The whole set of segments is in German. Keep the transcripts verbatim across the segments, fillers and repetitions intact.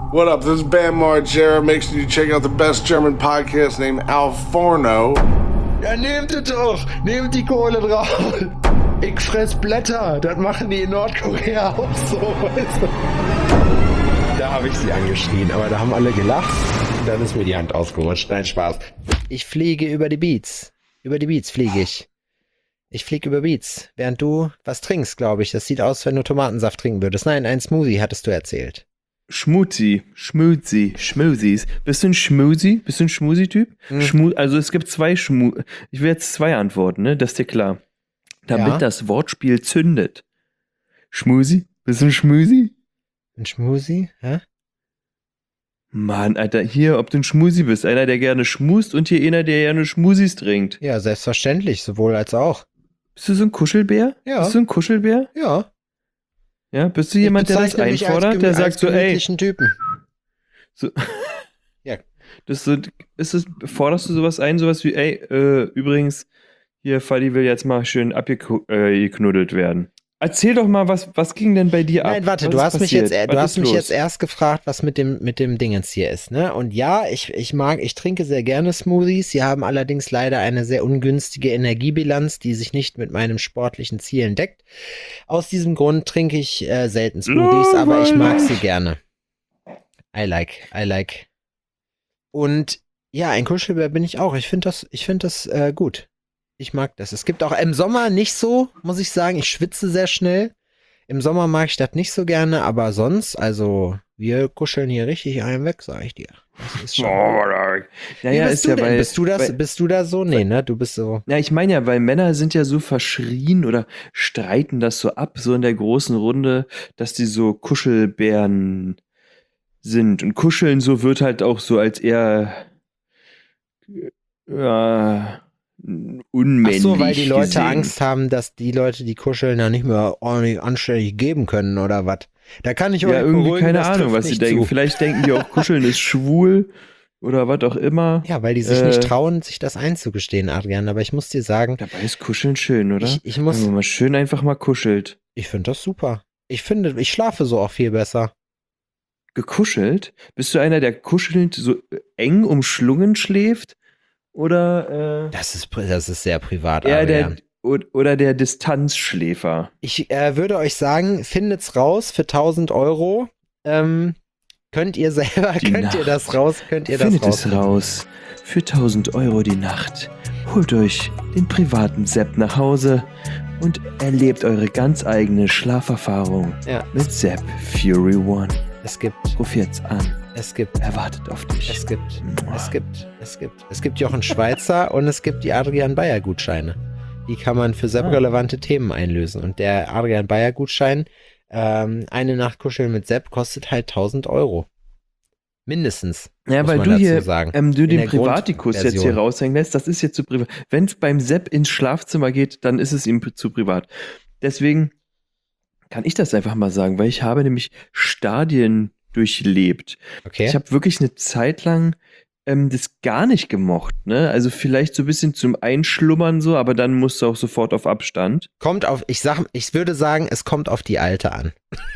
What up? This is Bam Margera. Make sure you check out the best German podcast named Al Forno. Ja, nehmt es doch. Nehmt die Kohle drauf. Ich fress Blätter. Das machen die in Nordkorea auch so. Weißt du? Da habe ich sie angeschrien, aber da haben alle gelacht. Und dann ist mir die Hand ausgerutscht. Nein, Spaß. Ich fliege über die Beats. Über die Beats fliege ich. Ich fliege über Beats. Während du was trinkst, glaube ich. Das sieht aus, wenn du Tomatensaft trinken würdest. Nein, ein Smoothie hattest du erzählt. Schmuzi, Schmuzi, Schmusis. Bist du ein Schmusi? Bist du ein Schmusi-Typ? Hm. Schmu- also es gibt zwei Schmu... Ich will jetzt zwei antworten, ne? Das ist dir klar. Damit Ja. das Wortspiel zündet. Schmusi? Bist du ein Schmusi? Ein Schmusi? Hä? Mann, Alter, hier, ob du ein Schmusi bist. Einer, der gerne schmust und hier einer, der gerne Schmusis trinkt. Ja, selbstverständlich. Sowohl als auch. Bist du so ein Kuschelbär? Ja. Bist du ein Kuschelbär? Ja. Ja, bist du jemand, Ich der das bezeichne mich als einfordert? gemü- Der als sagt so, ey, gemütlichen Typen. so, Ja. das ist so, ist es, forderst du sowas ein, sowas wie, ey, äh, übrigens, hier, Fadi will jetzt mal schön abgeknuddelt werden. Erzähl doch mal, was, was ging denn bei dir ab? Nein, warte, Was du ist hast mich passiert? jetzt, äh, Was du ist hast mich los? jetzt erst gefragt, was mit dem, mit dem Dingens hier ist, ne? Und ja, ich, ich mag, ich trinke sehr gerne Smoothies. Sie haben allerdings leider eine sehr ungünstige Energiebilanz, die sich nicht mit meinen sportlichen Zielen deckt. Aus diesem Grund trinke ich äh, selten Smoothies, aber ich mag sie gerne. I like, I like. Und ja, ein Kuschelbär bin ich auch. Ich finde das, ich finde das äh, gut. Ich mag das. Es gibt auch im Sommer nicht so, muss ich sagen. Ich schwitze sehr schnell. Im Sommer mag ich das nicht so gerne, aber sonst, also, wir kuscheln hier richtig einen weg, sag ich dir. Das ist schon. Oh, ja, Wie ja, bist ist du ja denn? weil, bist du das, weil, bist du da so? Nee, ne? Du bist so. ja, ich meine ja, weil Männer sind ja so verschrien oder streiten das so ab, so in der großen Runde, dass die so Kuschelbären sind. Und kuscheln so wird halt auch so als eher ja, Ach unmännlich so, weil die Leute gesehen. Angst haben, dass die Leute, die kuscheln, da nicht mehr ordentlich anständig geben können oder was. Da kann ich euch Ja, irgendwie beruhigen, keine das Ahnung, trifft was sie nicht denken. zu. Vielleicht denken die auch, kuscheln ist schwul oder was auch immer. Ja, weil die sich Äh, nicht trauen, sich das einzugestehen, Adrian. Aber ich muss dir sagen, Dabei ist Kuscheln schön, oder? ich, ich muss, Wenn man mal schön einfach mal kuschelt. ich finde das super. Ich finde, ich schlafe so auch viel besser. Gekuschelt? Bist du einer, der kuschelnd so eng umschlungen schläft? Oder äh, Das ist, pri- das ist sehr privat, eher Adrian. der o- oder der Distanzschläfer? Ich äh, würde euch sagen, findet's raus für tausend Euro. Ähm, könnt ihr selber, Die könnt ihr Nacht. das raus, könnt ihr das Findet raus. es raus. Für tausend Euro die Nacht. Holt euch den privaten Sepp nach Hause und erlebt eure ganz eigene Schlaferfahrung Ja, mit Sepp Fury One. es gibt, Ruf jetzt an. es gibt, Er wartet auf dich. es gibt, es gibt, es gibt, es gibt Jochen Schweizer und es gibt die Adrian Bayer Gutscheine. Die kann man für sehr Ah. relevante Themen einlösen. Und der Adrian Bayer Gutschein, ähm, eine Nacht kuscheln mit Sepp, kostet halt tausend Euro. Mindestens. Ja, muss weil man du dazu hier, sagen. ähm, du In den der Privatikus jetzt hier Grundversion. raushängen lässt, das ist jetzt zu privat. Wenn es beim Sepp ins Schlafzimmer geht, dann ist es ihm p- zu privat. Deswegen kann ich das einfach mal sagen, weil ich habe nämlich Stadien durchlebt. Okay. Ich habe wirklich eine Zeit lang ähm, das gar nicht gemocht, ne? Also vielleicht so ein bisschen zum Einschlummern so, aber dann musst du auch sofort auf Abstand. Kommt auf, ich sag, ich würde sagen, es kommt auf die Alte an.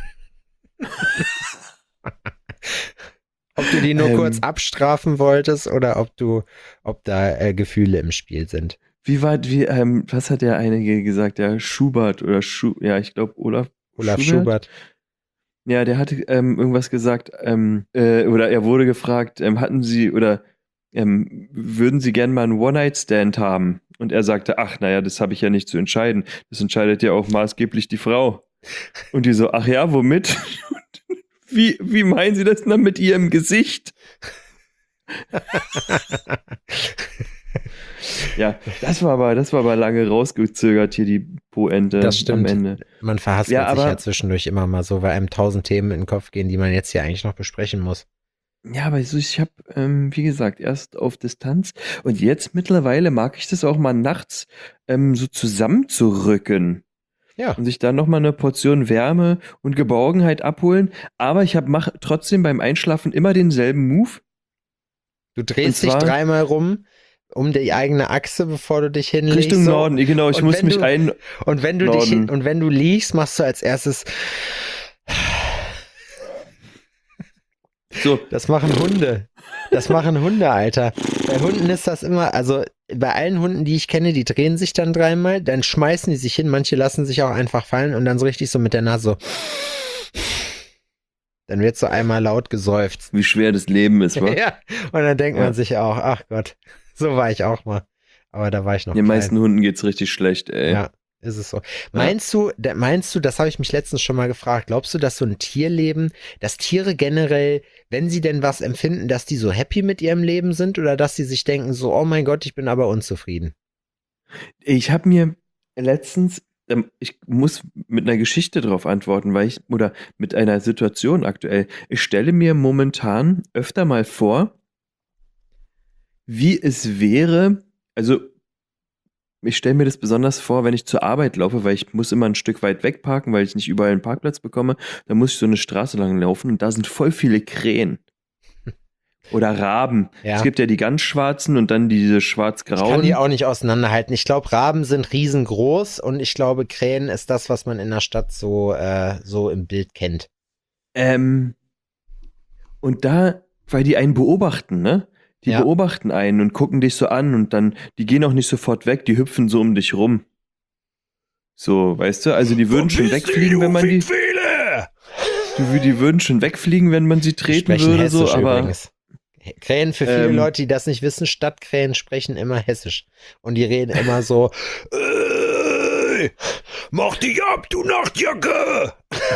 Ob du die nur Ähm. kurz abstrafen wolltest oder ob du, ob da äh, Gefühle im Spiel sind. Wie war, wie, ähm, was hat der einige gesagt? Der Schubert oder Schu, ja, ich glaube Olaf. Olaf Schubert. Ja, der hatte ähm, irgendwas gesagt, ähm, äh, oder er wurde gefragt, ähm, hatten Sie oder ähm, würden Sie gern mal einen One-Night-Stand haben? Und er sagte, ach, naja, das habe ich ja nicht zu entscheiden. Das entscheidet ja auch maßgeblich die Frau. Und die so, ach ja, womit? wie, wie meinen Sie das denn mit Ihrem Gesicht? Ja, das war aber, das war aber lange rausgezögert hier, die Poente Das stimmt. am Ende. Man verhaspelt Ja, sich aber- ja zwischendurch immer mal so, weil einem tausend Themen in den Kopf gehen, die man jetzt hier eigentlich noch besprechen muss. Ja, aber so, ich habe, ähm, wie gesagt, erst auf Distanz und jetzt mittlerweile mag ich das auch mal nachts ähm, so zusammenzurücken Ja. und sich dann nochmal eine Portion Wärme und Geborgenheit abholen. Aber ich mache trotzdem beim Einschlafen immer denselben Move. Du drehst Und zwar- dich dreimal rum um die eigene Achse, bevor du dich hinlegst. Richtung so. Norden, genau, ich Und muss wenn mich du- ein... Und wenn du dich Norden. hin, und wenn du liegst, machst du als erstes So, Das machen Hunde. Das machen Hunde, Alter. Bei Hunden ist das immer, also bei allen Hunden, die ich kenne, die drehen sich dann dreimal, dann schmeißen die sich hin, manche lassen sich auch einfach fallen und dann so richtig so mit der Nase so. Dann wird so einmal laut geseufzt. wie schwer das Leben ist, wa? Ja, und dann denkt Ja. man sich auch, ach Gott, so war ich auch mal. Aber da war ich noch Den klein. meisten Hunden geht's richtig schlecht, ey. Ja, ist es so. Meinst du, da- meinst du, das habe ich mich letztens schon mal gefragt, glaubst du, dass so ein Tierleben, dass Tiere generell, wenn sie denn was empfinden, dass die so happy mit ihrem Leben sind oder dass sie sich denken so, oh mein Gott, ich bin aber unzufrieden? Ich habe mir letztens, ähm, ich muss mit einer Geschichte drauf antworten, weil ich, oder mit einer Situation aktuell, ich stelle mir momentan öfter mal vor, wie es wäre, also ich stelle mir das besonders vor, wenn ich zur Arbeit laufe, weil ich muss immer ein Stück weit wegparken, weil ich nicht überall einen Parkplatz bekomme, dann muss ich so eine Straße lang laufen und da sind voll viele Krähen. Oder Raben. Ja. Es gibt ja die ganz schwarzen und dann diese Ich kann schwarz-grauen. die auch nicht auseinanderhalten. Ich glaube, Raben sind riesengroß und ich glaube, Krähen ist das, was man in der Stadt so, äh, so im Bild kennt. Ähm, und da, weil die einen beobachten, ne? Die Ja. beobachten einen und gucken dich so an und dann, die gehen auch nicht sofort weg, die hüpfen so um dich rum. So, weißt du, also die würden schon wegfliegen, wenn man die, die, die würden schon wegfliegen, wenn man sie Die treten sprechen würde, Hessisch so, aber übrigens. Krähen, für viele Ähm, Leute, die das nicht wissen, Stadtkrähen sprechen immer Hessisch. Und die reden immer so, "Ey, mach dich ab, du Nachtjacke!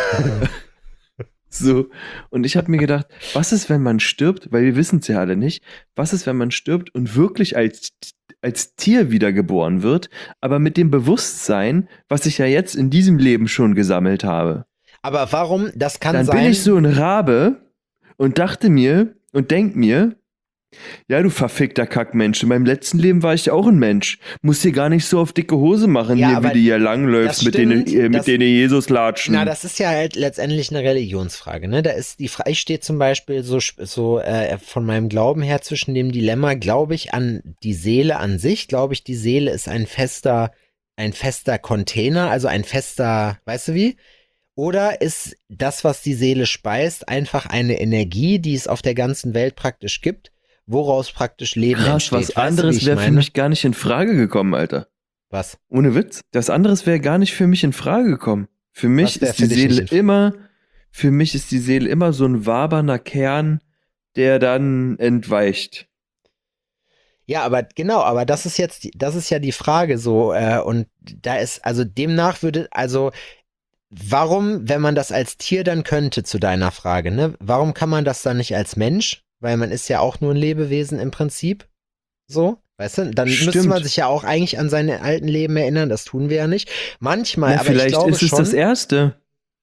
so. Und ich habe mir gedacht, was ist, wenn man stirbt, weil wir wissen es ja alle nicht, was ist, wenn man stirbt und wirklich als, als Tier wiedergeboren wird, aber mit dem Bewusstsein, was ich ja jetzt in diesem Leben schon gesammelt habe. Aber warum, das kann Dann sein. bin ich so ein Rabe und dachte mir und denk mir, ja, du verfickter Kackmensch, in meinem letzten Leben war ich ja auch ein Mensch. Musst dir gar nicht so auf dicke Hose machen, Ja, hier, aber wie du hier langläufst, das mit denen, stimmt, äh, mit das- denen Jesus latschen. Na, das ist ja halt letztendlich eine Religionsfrage, ne? Da ist die Frage, ich stehe zum Beispiel so, so äh, von meinem Glauben her zwischen dem Dilemma, glaube ich an die Seele an sich, glaube ich, die Seele ist ein fester, ein fester Container, also ein fester, weißt du wie? Oder ist das, was die Seele speist, einfach eine Energie, die es auf der ganzen Welt praktisch gibt, woraus praktisch Leben Krass, entsteht? was Weißt du, wie anderes ich wäre für meine? mich gar nicht in Frage gekommen, Alter. Was? Ohne Witz. Das anderes wäre gar nicht für mich in Frage gekommen. Für mich Was wär ist für die dich Seele nicht in- immer, für mich ist die Seele immer so ein wabernder Kern, der dann entweicht. Ja, aber genau, aber das ist jetzt, die- das ist ja die Frage so, äh, und da ist, also demnach würde, also warum, wenn man das als Tier dann könnte, zu deiner Frage, ne? Warum kann man das dann nicht als Mensch? Weil man ist ja auch nur ein Lebewesen im Prinzip. So, weißt du? Dann müsste Stimmt. man sich ja auch eigentlich an seine alten Leben erinnern, das tun wir ja nicht. Manchmal, Na, aber ich vielleicht glaube ist es schon, das Erste.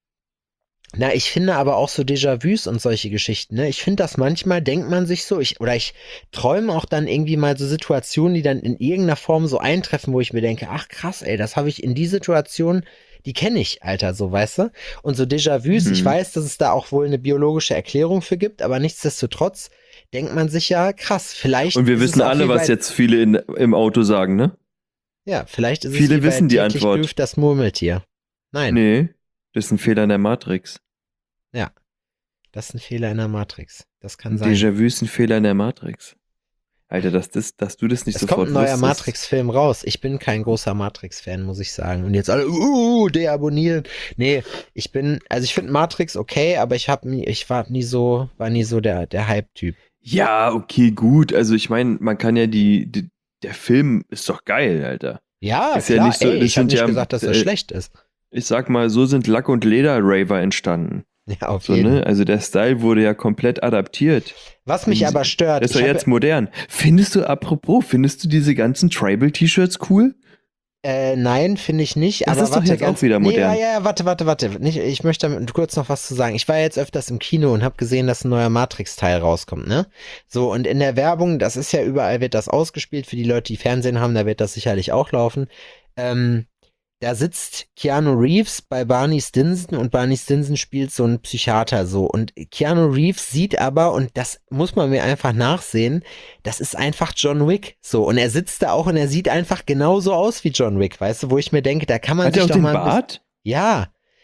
na, ich finde aber auch so Déjà-vus und solche Geschichten, ne? Ich finde das manchmal, denkt man sich so, ich, oder ich träume auch dann irgendwie mal so Situationen, die dann in irgendeiner Form so eintreffen, wo ich mir denke, ach krass, ey, das habe ich in die Situation, die kenne ich, Alter, so, weißt du? Und so Déjà-vus, Mhm. ich weiß, dass es da auch wohl eine biologische Erklärung für gibt, aber nichtsdestotrotz denkt man sich ja, krass, vielleicht Und wir ist wissen es auch alle, wie was bei, jetzt viele in, im Auto sagen, ne? ja, vielleicht ist viele es wie wissen bei die täglich Antwort. grüßt das Murmeltier. Nein, Nee, das ist ein Fehler in der Matrix. das ist ein Fehler in der Matrix. Das kann sein. Déjà-vu ist ein Fehler in der Matrix. Alter, dass, das, dass du das nicht Es sofort kommt ein neuer wusstest. Matrix-Film raus. Ich bin kein großer Matrix-Fan, muss ich sagen. Und jetzt alle, uh, deabonnieren. Nee, ich bin, also ich finde Matrix okay, aber ich hab nie, ich war nie so, war nie so der, der Hype-Typ. Ja, okay, gut. Also ich meine, man kann ja die, die, der Film ist doch geil, Alter. Ja, Ist ja klar, nicht so- ey, das ich habe sind nicht ja, gesagt, dass das äh, schlecht ist. Ich sag mal, so sind Lack- und Leder-Raver entstanden. Ja, auf So, jeden. ne? Also der Style wurde ja komplett adaptiert. Was mich Die- aber stört, Das ist ich doch hab- jetzt modern. Findest du, apropos, findest du diese ganzen Tribal-T-Shirts cool? Äh, nein, finde ich nicht. Das aber ist doch warte, jetzt auch ganz, wieder nee, modern. ja, ja, ja, warte, warte, warte. Nicht, ich möchte damit kurz noch was zu sagen. Ich war jetzt öfters im Kino und habe gesehen, dass ein neuer Matrix-Teil rauskommt, ne? So, und in der Werbung, das ist ja überall, wird das ausgespielt. Für die Leute, die Fernsehen haben, da wird das sicherlich auch laufen. Ähm, da sitzt Keanu Reeves bei Barney Stinson und Barney Stinson spielt so einen Psychiater so. Und Keanu Reeves sieht aber, und das muss man mir einfach nachsehen, das ist einfach John Wick so. Und er sitzt da auch und er sieht einfach genauso aus wie John Wick, weißt du, wo ich mir denke, da kann man Hat sich er auch doch den mal ein bisschen- Bart? Ja,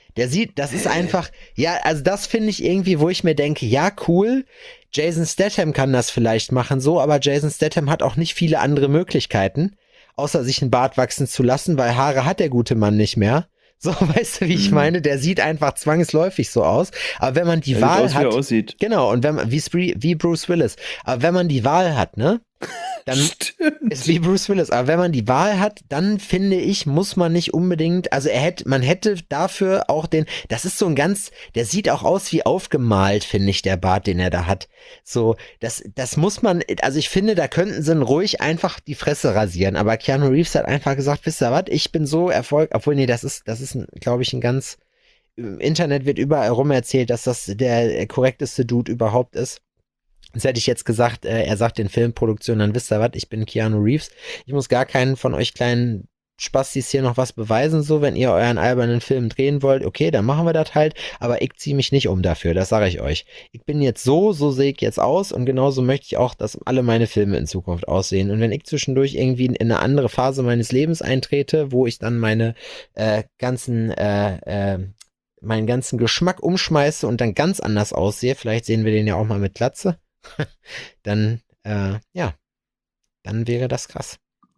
Der sieht, das ist einfach, ja, also das finde ich irgendwie, wo ich mir denke, ja, cool, Jason Statham kann das vielleicht machen so, aber Jason Statham hat auch nicht viele andere Möglichkeiten, außer sich einen Bart wachsen zu lassen, weil Haare hat der gute Mann nicht mehr. So, weißt du, wie ich Mhm. meine? Der sieht einfach zwangsläufig so aus. Aber wenn man die Er Wahl sieht aus, hat, wie er aussieht. genau, und wenn man, wie, Spree- wie Bruce Willis, aber wenn man die Wahl hat, ne, dann Stimmt. ist wie Bruce Willis. Aber wenn man die Wahl hat, dann finde ich, muss man nicht unbedingt, also er hätte, man hätte dafür auch den, das ist so ein ganz, der sieht auch aus wie aufgemalt, finde ich, der Bart, den er da hat. So, das, das muss man, also ich finde, da könnten sie ihn ruhig einfach die Fresse rasieren. Aber Keanu Reeves hat einfach gesagt, wisst ihr was, ich bin so erfolgreich, obwohl, nee, das ist, das ist, glaube ich, ein ganz, im Internet wird überall rum erzählt, dass das der korrekteste Dude überhaupt ist. Das hätte ich jetzt gesagt, äh, er sagt in Filmproduktionen, dann wisst ihr was, ich bin Keanu Reeves. Ich muss gar keinen von euch kleinen Spastis hier noch was beweisen, so, wenn ihr euren albernen Film drehen wollt, okay, dann machen wir das halt, aber ich ziehe mich nicht um dafür, das sage ich euch. Ich bin jetzt so, so sehe ich jetzt aus und genauso möchte ich auch, dass alle meine Filme in Zukunft aussehen. Und wenn ich zwischendurch irgendwie in eine andere Phase meines Lebens eintrete, wo ich dann meine äh, ganzen, äh, äh, meinen ganzen Geschmack umschmeiße und dann ganz anders aussehe, vielleicht sehen wir den ja auch mal mit Glatze, dann, äh, ja, dann wäre das krass.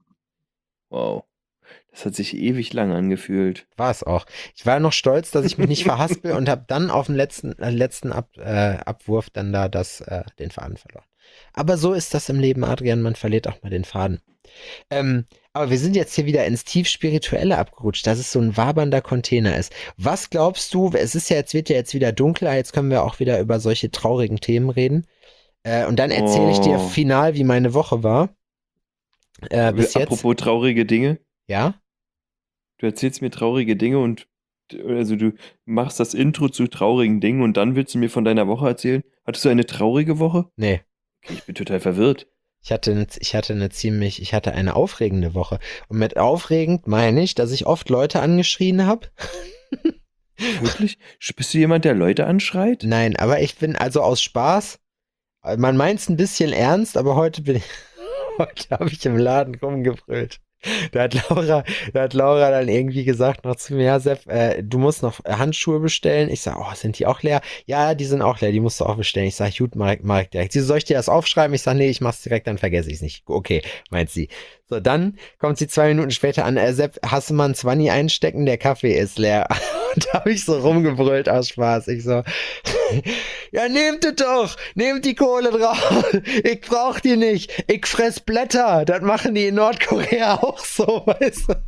Wow. Das hat sich ewig lang angefühlt. War es auch. Ich war noch stolz, dass ich mich nicht verhaspel und habe dann auf dem letzten, äh, letzten Ab, äh, Abwurf dann da das, äh, den Faden verloren. Aber so ist das im Leben, Adrian, man verliert auch mal den Faden. Ähm, aber wir sind jetzt hier wieder ins tief Spirituelle abgerutscht, dass es so ein wabernder Container ist. Was glaubst du, es ist ja jetzt, wird ja jetzt wieder dunkler, jetzt können wir auch wieder über solche traurigen Themen reden. Äh, und dann erzähle ich dir Oh. final, wie meine Woche war. Äh, bis jetzt. Apropos traurige Dinge. Ja? Du erzählst mir traurige Dinge und also du machst das Intro zu traurigen Dingen und dann willst du mir von deiner Woche erzählen? Hattest du eine traurige Woche? Nee. Okay, ich bin total verwirrt. Ich hatte, eine, ich hatte eine ziemlich, ich hatte eine aufregende Woche. Und mit aufregend meine ich, dass ich oft Leute angeschrien habe. Wirklich? Bist du jemand, der Leute anschreit? Nein, aber ich bin also aus Spaß. Man meint es ein bisschen ernst, aber heute bin ich, heute habe ich im Laden rumgebrüllt. Da hat Laura, da hat Laura dann irgendwie gesagt noch zu mir, ja Sepp, äh, du musst noch Handschuhe bestellen. Ich sag, oh, sind die auch leer? Ja, die sind auch leer, die musst du auch bestellen. Ich sag, gut, mach, mach ich direkt. Sie, soll ich dir das aufschreiben? Ich sag, nee, ich mach's direkt, dann vergesse ich's nicht. Okay, meint sie. So, dann kommt sie zwei Minuten später an, äh, Sepp, hast du mal einen Zwanni einstecken? Der Kaffee ist leer. Und da habe ich so rumgebrüllt aus Spaß. Ich so, ja, nehmt es doch, nehmt die Kohle drauf. Ich brauch die nicht. Ich fress Blätter. Das machen die in Nordkorea auch so, weißt du.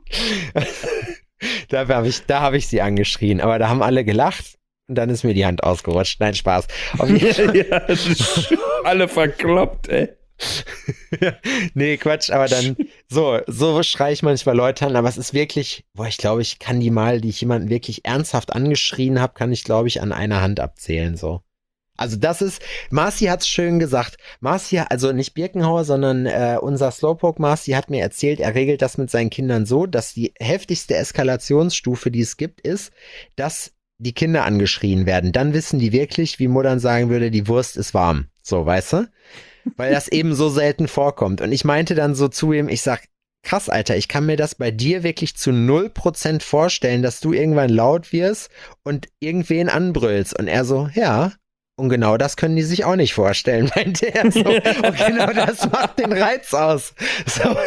Da habe ich, da hab ich sie angeschrien, aber da haben alle gelacht und dann ist mir die Hand ausgerutscht. Nein, Spaß. Auf jeden Fall. Ja, das ist alle verkloppt, ey. Nee, Quatsch, aber dann, so, so schreie ich manchmal Leute an, aber es ist wirklich, boah, ich glaube, ich kann die mal, die ich jemanden wirklich ernsthaft angeschrien habe, kann ich, glaube ich, an einer Hand abzählen, so. Also das ist, Marci hat's schön gesagt. Marci, also nicht Birkenhauer, sondern äh, unser Slowpoke Marci hat mir erzählt, er regelt das mit seinen Kindern so, dass die heftigste Eskalationsstufe, die es gibt, ist, dass die Kinder angeschrien werden. Dann wissen die wirklich, wie Muttern sagen würde, die Wurst ist warm. So, weißt du? Weil das eben so selten vorkommt. Und ich meinte dann so zu ihm, ich sag, krass, Alter, ich kann mir das bei dir wirklich zu null Prozent vorstellen, dass du irgendwann laut wirst und irgendwen anbrüllst. Und er so, ja. Und genau das können die sich auch nicht vorstellen, meinte er so. Und genau das macht den Reiz aus. So.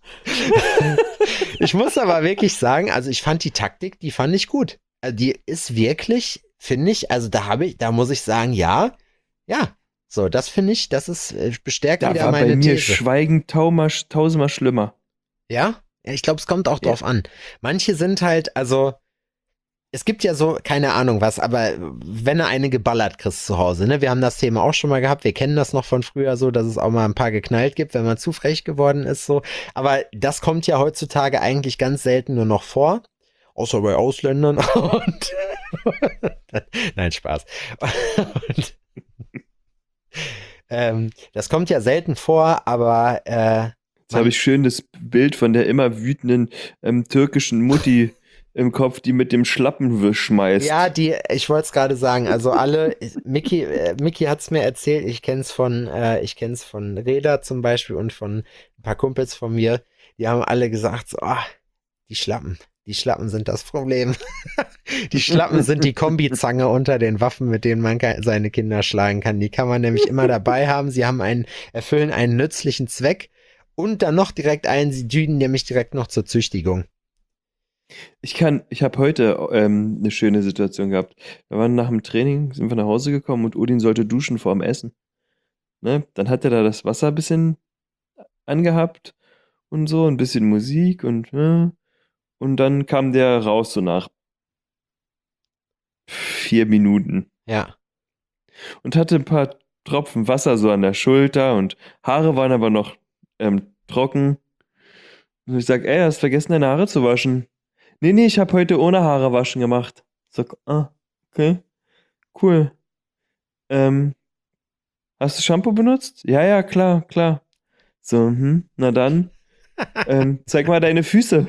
Ich muss aber wirklich sagen, also ich fand die Taktik, die fand ich gut. Also die ist wirklich, finde ich, also da habe ich, da muss ich sagen, ja, ja. So, das finde ich, das ist, äh, bestärkt Da wieder war meine bei mir These. Schweigen tausendmal, tausendmal schlimmer. Ja? Ja, ich glaube, es kommt auch Ja. drauf an. Manche sind halt, also, es gibt ja so, keine Ahnung was, aber wenn du eine geballert kriegst zu Hause, ne, wir haben das Thema auch schon mal gehabt, wir kennen das noch von früher so, dass es auch mal ein paar geknallt gibt, wenn man zu frech geworden ist, so. Aber das kommt ja heutzutage eigentlich ganz selten nur noch vor. Außer bei Ausländern. Und nein, Spaß. Und ähm, das kommt ja selten vor, aber äh, Jetzt habe ich schön das Bild von der immer wütenden ähm, türkischen Mutti im Kopf, die mit dem Schlappenwisch schmeißt. ja, die, ich wollte es gerade sagen, also alle, Mickey, äh, Mickey hat es mir erzählt, ich kenn's von, äh, ich kenn's von Reda zum Beispiel und von ein paar Kumpels von mir, die haben alle gesagt, so, ah, die Schlappen, Die Schlappen sind das Problem. Die Schlappen sind die Kombizange unter den Waffen, mit denen man ke- seine Kinder schlagen kann. Die kann man nämlich immer dabei haben. Sie haben einen, erfüllen einen nützlichen Zweck und dann noch direkt einen, sie dienen nämlich direkt noch zur Züchtigung. Ich kann, ich habe heute ähm, eine schöne Situation gehabt. Wir waren nach dem Training, sind wir nach Hause gekommen und Odin sollte duschen vor dem Essen. Ne? Dann hat er da das Wasser ein bisschen angehabt und so, ein bisschen Musik und ne? Und dann kam der raus so nach vier Minuten Ja. und hatte ein paar Tropfen Wasser so an der Schulter und Haare waren aber noch ähm, trocken. Und ich sag, ey, hast vergessen deine Haare zu waschen? Nee, nee, ich habe heute ohne Haare waschen gemacht. Ich sag, ah, okay, cool. Ähm, hast du Shampoo benutzt? Ja, ja, klar, klar. So, hm, na dann, ähm, zeig mal deine Füße.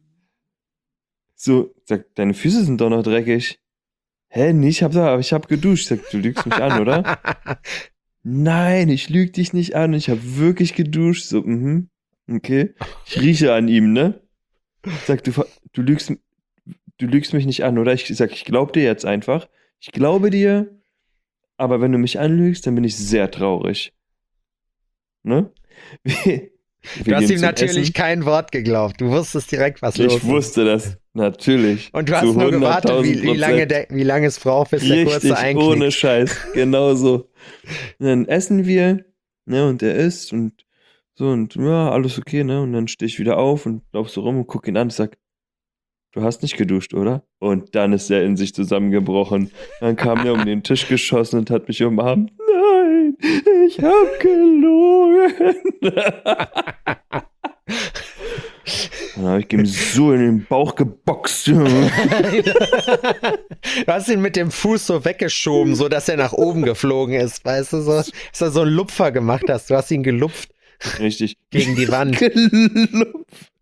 So, sag, deine Füße sind doch noch dreckig. Hä, nee, ich hab da, ich hab geduscht. Sag, du lügst mich an, oder? Nein, ich lüg dich nicht an. Ich hab wirklich geduscht. So, mhm, okay. Ich rieche an ihm, ne? Sag, du, ver- du lügst, du lügst mich nicht an, oder? Ich sag, ich glaub dir jetzt einfach. Ich glaube dir, aber wenn du mich anlügst, dann bin ich sehr traurig. Ne? Wir, Du wir hast gehen ihm zum natürlich Essen. kein Wort geglaubt. Du wusstest direkt, was los Ich ist. wusste das, natürlich. Und du hast Zu nur gewartet, wie, hunderttausend wie, lange Prozent. der, wie lange es braucht, bis der kurze Richtig, ohne einknickt. Scheiß. Genau so. Und dann essen wir, ne, und er isst und so und ja, alles okay, ne? Und dann stehe ich wieder auf und lauf so rum und guck ihn an und sag, du hast nicht geduscht, oder? Und dann ist er in sich zusammengebrochen. Dann kam er um den Tisch geschossen und hat mich umarmt. Nein, ich hab gelogen. Dann habe ich ihm so in den Bauch geboxt. Du hast ihn mit dem Fuß so weggeschoben, so dass er nach oben geflogen ist, weißt du, so, dass du so einen Lupfer gemacht hast. Du hast ihn gelupft Richtig. gegen die Wand. Gelupft.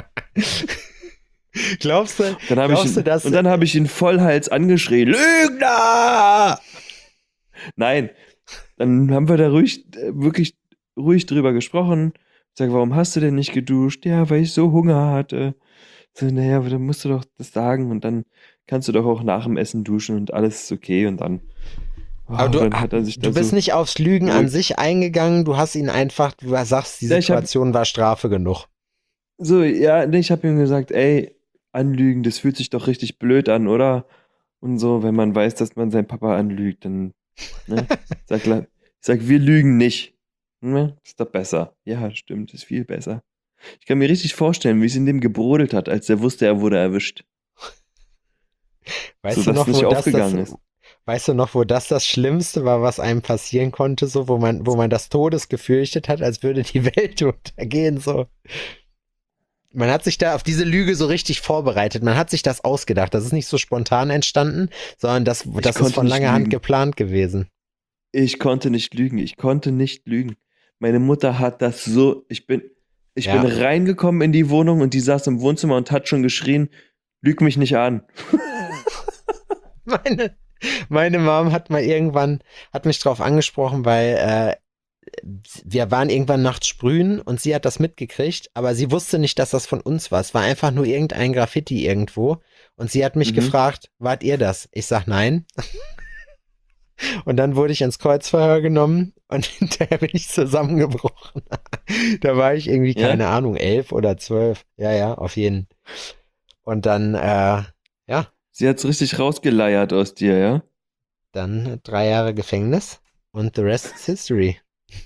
Glaubst du, Dann hab glaubst ich du, ihn, dass... und dann habe ich ihn Vollhals angeschrien. Lügner! Nein. Dann haben wir da ruhig, äh, wirklich ruhig drüber gesprochen. Ich sage, warum hast du denn nicht geduscht? Ja, weil ich so Hunger hatte. So, naja, aber dann musst du doch das sagen und dann kannst du doch auch nach dem Essen duschen und alles ist okay und dann, oh, Aber du, dann hat er sich du da bist so, nicht aufs Lügen an sich eingegangen, du hast ihn einfach, du sagst, die Ja, ich hab- Situation war Strafe genug. so, ja, nee, ich habe ihm gesagt, ey, anlügen, das fühlt sich doch richtig blöd an, oder? Und so, wenn man weiß, dass man seinen Papa anlügt, dann, ne? Sag, la- ich sag, wir lügen nicht. Ne? Ist doch besser. Ja, stimmt, ist viel besser. Ich kann mir richtig vorstellen, wie es in dem gebrodelt hat, als er wusste, er wurde erwischt. Weißt So, du dass noch, nicht wo das, aufgegangen das ist. weißt du noch, wo das das Schlimmste war, was einem passieren konnte, so, wo man, wo man das Todes gefürchtet hat, als würde die Welt untergehen, so. Man hat sich da auf diese Lüge so richtig vorbereitet. Man hat sich das ausgedacht. Das ist nicht so spontan entstanden, sondern das, das ist konnte von nicht langer Hand lügen. geplant gewesen. Ich konnte nicht lügen. Ich konnte nicht lügen. Meine Mutter hat das so. Ich bin, ich Ja. bin reingekommen in die Wohnung und die saß im Wohnzimmer und hat schon geschrien: Lüg mich nicht an. Meine, meine Mom hat mal irgendwann, hat mich drauf angesprochen, weil äh, wir waren irgendwann nachts sprühen und sie hat das mitgekriegt, aber sie wusste nicht, dass das von uns war. Es war einfach nur irgendein Graffiti irgendwo und sie hat mich Mhm. gefragt, wart ihr das? Ich sag nein. Und dann wurde ich ins Kreuzverhör genommen und hinterher bin ich zusammengebrochen. Da war ich irgendwie, Ja? keine Ahnung, elf oder zwölf. Ja, ja, auf jeden. Und dann, äh, ja, Sie hat's richtig rausgeleiert aus dir, ja? dann drei Jahre Gefängnis und the rest is history.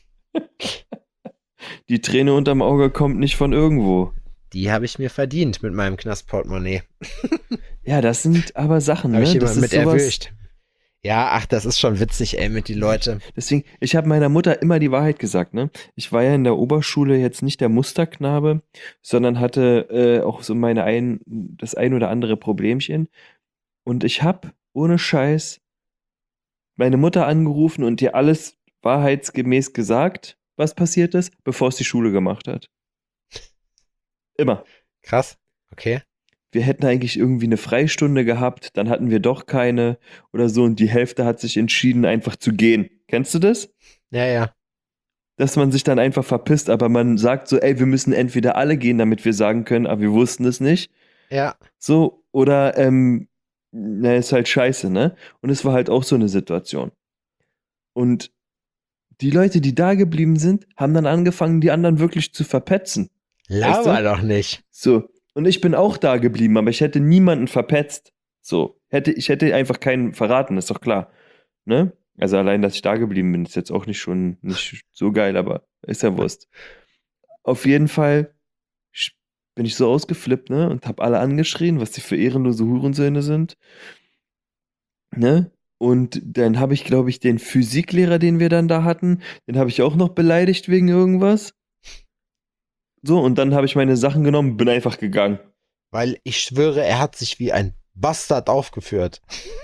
Die Träne unterm Auge kommt nicht von irgendwo. Die habe ich mir verdient mit meinem Knastportemonnaie. Ja, das sind aber Sachen, Habe ne? ich Das jemanden ist mit sowas. erwischt. Ja, ach, das ist schon witzig, ey, mit die Leute. Deswegen, ich habe meiner Mutter immer die Wahrheit gesagt, ne? Ich war ja in der Oberschule jetzt nicht der Musterknabe, sondern hatte äh, auch so meine ein, das ein oder andere Problemchen. Und ich habe ohne Scheiß meine Mutter angerufen und ihr alles wahrheitsgemäß gesagt, was passiert ist, bevor es die Schule gemacht hat. Immer. Krass. Okay. Wir hätten eigentlich irgendwie eine Freistunde gehabt, dann hatten wir doch keine oder so und die Hälfte hat sich entschieden, einfach zu gehen. Kennst du das? Ja, ja. Dass man sich dann einfach verpisst, aber man sagt so, ey, wir müssen entweder alle gehen, damit wir sagen können, aber wir wussten es nicht. Ja. So, oder, ähm, na, ist halt scheiße, ne? Und es war halt auch so eine Situation. Und die Leute, die da geblieben sind, haben dann angefangen, die anderen wirklich zu verpetzen. Weißt Laber du? doch nicht. So. Und ich bin auch da geblieben, aber ich hätte niemanden verpetzt. So. Hätte, ich hätte einfach keinen verraten, ist doch klar. Ne? Also allein, dass ich da geblieben bin, ist jetzt auch nicht schon nicht so geil, aber ist ja Wurst. Auf jeden Fall sch- bin ich so ausgeflippt, ne? Und hab alle angeschrien, was die für ehrenlose Hurensöhne sind. Ne? Und dann habe ich, glaube ich, den Physiklehrer, den wir dann da hatten, den habe ich auch noch beleidigt wegen irgendwas. So, und dann habe ich meine Sachen genommen, bin einfach gegangen. Weil ich schwöre, er hat sich wie ein Bastard aufgeführt.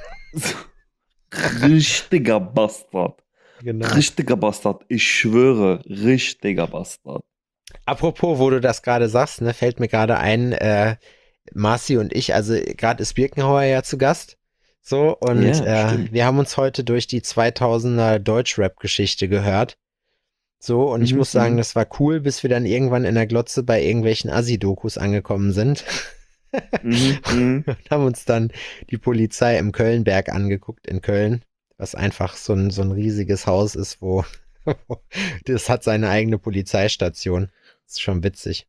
Richtiger Bastard. Genau. Richtiger Bastard. Ich schwöre, richtiger Bastard. Apropos, wo du das gerade sagst, ne, fällt mir gerade ein, äh, Marci und ich, also gerade ist Birkenhauer ja zu Gast. So, und Ja, äh, stimmt. wir haben uns heute durch die zweitausender Deutschrap-Geschichte gehört. So, und ich Mhm, muss sagen, mhm. das war cool, bis wir dann irgendwann in der Glotze bei irgendwelchen Assi-Dokus angekommen sind. Mhm, mhm. Und haben uns dann die Polizei im Kölnberg angeguckt, in Köln, was einfach so ein, so ein riesiges Haus ist, wo das hat seine eigene Polizeistation. Das ist schon witzig.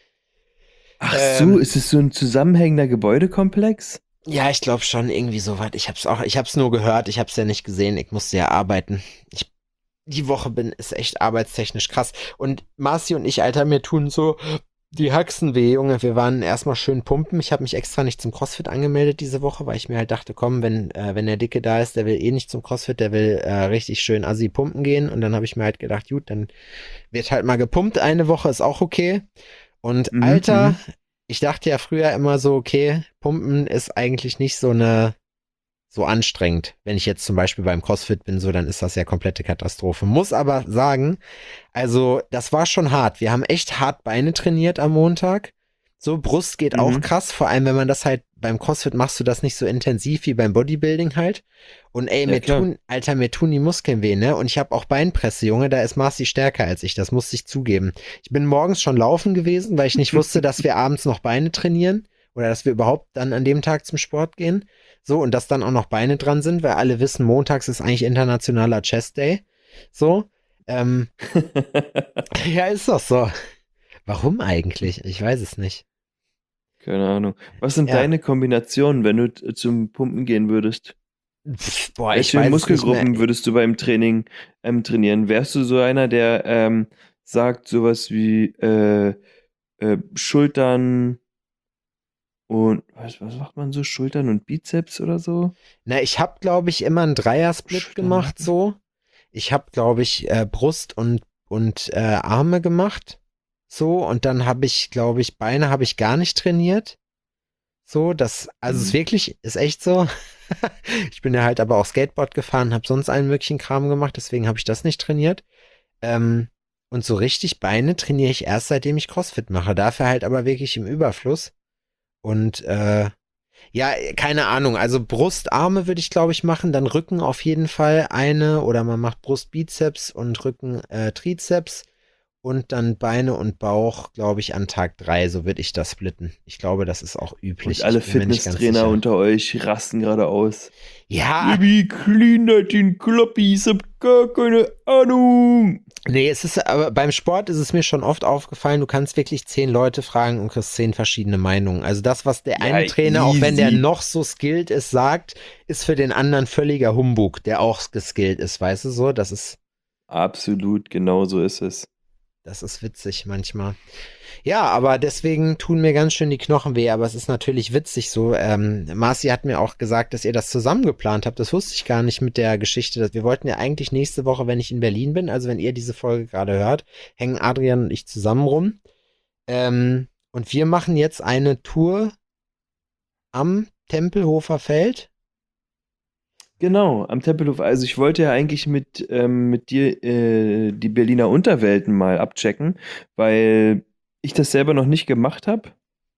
Ach Ähm, so, ist es so ein zusammenhängender Gebäudekomplex? Ja, ich glaube schon irgendwie so weit. Ich hab's auch, ich hab's nur gehört, ich hab's ja nicht gesehen. Ich musste ja arbeiten. Ich, die Woche bin, ist echt arbeitstechnisch krass. Und Marci und ich, Alter, mir tun so die Haxen weh, Junge. Wir waren erstmal schön pumpen. Ich habe mich extra nicht zum CrossFit angemeldet diese Woche, weil ich mir halt dachte, komm, wenn, äh, wenn der Dicke da ist, der will eh nicht zum CrossFit, der will äh, richtig schön assi pumpen gehen. Und dann habe ich mir halt gedacht, gut, dann wird halt mal gepumpt. Eine Woche ist auch okay. Und Mhm, Alter, mhm. ich dachte ja früher immer so, okay, Pumpen ist eigentlich nicht so eine, so anstrengend. Wenn ich jetzt zum Beispiel beim CrossFit bin, so, dann ist das ja komplette Katastrophe. Muss aber sagen, also, das war schon hart. Wir haben echt hart Beine trainiert am Montag. So, Brust geht auch Mhm. krass, vor allem wenn man das halt beim CrossFit machst du das nicht so intensiv wie beim Bodybuilding halt. Und ey, Ja, mir klar. tun, Alter, mir tun die Muskeln weh, ne? Und ich habe auch Beinpresse, Junge, da ist Marci stärker als ich, das muss ich zugeben. Ich bin morgens schon laufen gewesen, weil ich nicht wusste, dass wir abends noch Beine trainieren oder dass wir überhaupt dann an dem Tag zum Sport gehen. So, und dass dann auch noch Beine dran sind, weil alle wissen, montags ist eigentlich internationaler Chest Day. So, ähm, ja, ist doch so. Warum eigentlich? Ich weiß es nicht. Keine Ahnung. Was sind Ja. deine Kombinationen, wenn du t- zum Pumpen gehen würdest? Pff, boah, ich Welche weiß es nicht mehr. Muskelgruppen würdest du beim Training ähm, trainieren? Wärst du so einer, der ähm, sagt sowas wie äh, äh, Schultern und was, was macht man so? Schultern und Bizeps oder so? Na, ich habe, glaube ich, immer einen Dreier-Split Schultern, gemacht, Nacken. so. Ich habe, glaube ich, äh, Brust und, und äh, Arme gemacht. So, und dann habe ich, glaube ich, Beine habe ich gar nicht trainiert. So, das, also es ist Mhm. wirklich, ist echt so. Ich bin ja halt aber auch Skateboard gefahren, habe sonst allen möglichen Kram gemacht, deswegen habe ich das nicht trainiert. Ähm, und so richtig Beine trainiere ich erst, seitdem ich CrossFit mache. Dafür halt aber wirklich im Überfluss. Und äh, ja, keine Ahnung. Also Brust, Arme würde ich, glaube ich, machen. Dann Rücken auf jeden Fall eine. Oder man macht Brust, Bizeps und Rücken, äh, Trizeps. Und dann Beine und Bauch, glaube ich, an Tag drei. So würde ich das splitten. Ich glaube, das ist auch Und üblich. alle Ich bin mir nicht ganz Fitnesstrainer sicher. unter euch rasten gerade aus. Ja, Baby, clean that den Kloppi, ich hab gar keine Ahnung. nee, es ist, aber beim Sport ist es mir schon oft aufgefallen, du kannst wirklich zehn Leute fragen und kriegst zehn verschiedene Meinungen. Also das, was der Ja, eine Trainer, auch wenn der easy. noch so skilled ist, sagt, ist für den anderen völliger Humbug, der auch geskillt ist, weißt du so? Das ist, Absolut, genau so ist es. das ist witzig manchmal. Ja, aber deswegen tun mir ganz schön die Knochen weh, aber es ist natürlich witzig so. Ähm, Marci hat mir auch gesagt, dass ihr das zusammen geplant habt. Das wusste ich gar nicht mit der Geschichte. Dass wir wollten ja eigentlich nächste Woche, wenn ich in Berlin bin, also wenn ihr diese Folge gerade hört, hängen Adrian und ich zusammen rum. Ähm, und wir machen jetzt eine Tour am Tempelhofer Feld. Genau, am Tempelhof. Also ich wollte ja eigentlich mit, ähm, mit dir äh, die Berliner Unterwelten mal abchecken, weil ich das selber noch nicht gemacht habe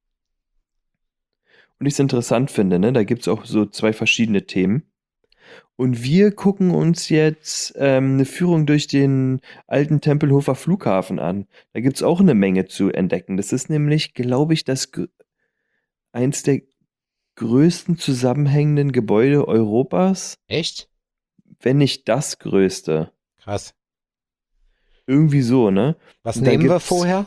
und ich es interessant finde. Ne? Da gibt es auch so zwei verschiedene Themen. Und wir gucken uns jetzt ähm, eine Führung durch den alten Tempelhofer Flughafen an. Da gibt es auch eine Menge zu entdecken. Das ist nämlich, glaube ich, das, gr- eins der größten zusammenhängenden Gebäude Europas, Echt? wenn nicht das größte. Krass. Irgendwie so, ne? Was Und da nehmen wir gibt's- vorher?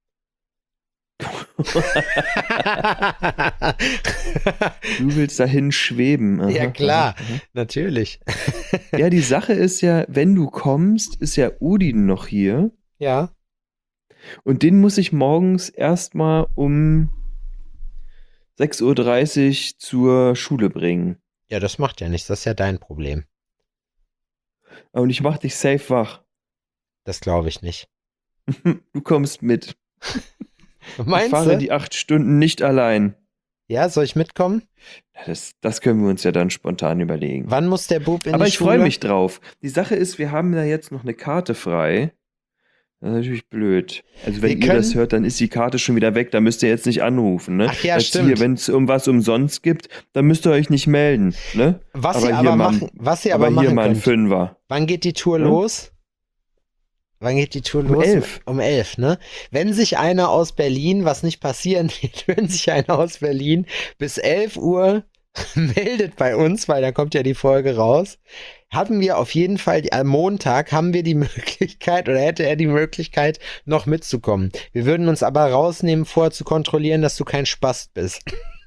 Du willst dahin schweben. Aha, Ja, klar. aha, aha. Natürlich. Ja, die Sache ist ja, wenn du kommst, ist ja Udin noch hier. Ja. Und den muss ich morgens erstmal um sechs Uhr dreißig zur Schule bringen. Ja, das macht ja nichts. Das ist ja dein Problem. Und ich mach dich safe wach. Das glaube ich nicht. Du kommst mit. Ich Meinst fahre du? die acht Stunden nicht allein. Ja, soll ich mitkommen? Ja, Das, das können wir uns ja dann spontan überlegen. Wann muss der Bub in Aber die ich Schule? freue mich drauf. Die Sache ist, wir haben da jetzt noch eine Karte frei. Das ist natürlich blöd. Also wenn Wir ihr das können- hört, dann ist die Karte schon wieder weg. Da müsst ihr jetzt nicht anrufen. Ne? Ach ja, Jetzt stimmt. Hier, wenn es um was umsonst gibt, dann müsst ihr euch nicht melden. Ne? Was aber ihr hier aber mal- machen, was ihr Aber aber hier machen mal ein könnt. Fünfer. Wann geht die Tour Ja? los? Wann geht die Tour Um los? elf. Um elf, ne? Wenn sich einer aus Berlin, was nicht passieren wird, wenn sich einer aus Berlin bis elf Uhr meldet bei uns, weil dann kommt ja die Folge raus, haben wir auf jeden Fall, die, am Montag haben wir die Möglichkeit oder hätte er die Möglichkeit, noch mitzukommen. Wir würden uns aber rausnehmen, vorher zu kontrollieren, dass du kein Spast bist.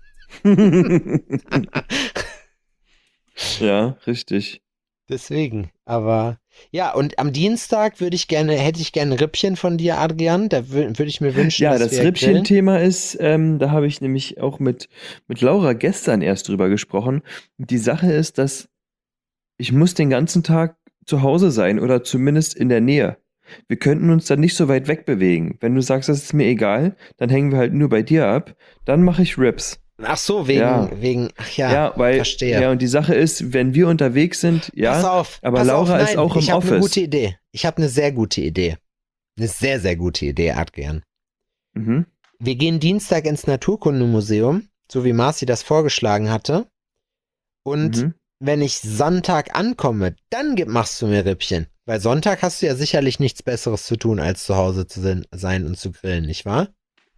Ja, richtig. Deswegen, aber ja, und am Dienstag würde ich gerne, hätte ich gerne ein Rippchen von dir, Adrian. Da wür- würde ich mir wünschen, Ja, dass das wir grillen. Rippchen-Thema ist, ähm, da habe ich nämlich auch mit, mit Laura gestern erst drüber gesprochen. Die Sache ist, dass ich muss den ganzen Tag zu Hause sein oder zumindest in der Nähe. Wir könnten uns dann nicht so weit wegbewegen. Wenn du sagst, das ist mir egal, dann hängen wir halt nur bei dir ab. Dann mache ich Rips. Ach so, wegen, Ja. wegen, ach ja, Ja, weil, verstehe. ja, und die Sache ist, wenn wir unterwegs sind, ja, pass auf, aber pass Laura auf, ist nein, auch im ich habe eine Office. gute Idee. Ich habe eine sehr gute Idee. Eine sehr, sehr gute Idee, Adrian. Mhm. Wir gehen Dienstag ins Naturkundemuseum, so wie Marci das vorgeschlagen hatte. Und Mhm. wenn ich Sonntag ankomme, dann gib, machst du mir Rippchen. Weil Sonntag hast du ja sicherlich nichts Besseres zu tun, als zu Hause zu sin- sein und zu grillen, nicht wahr?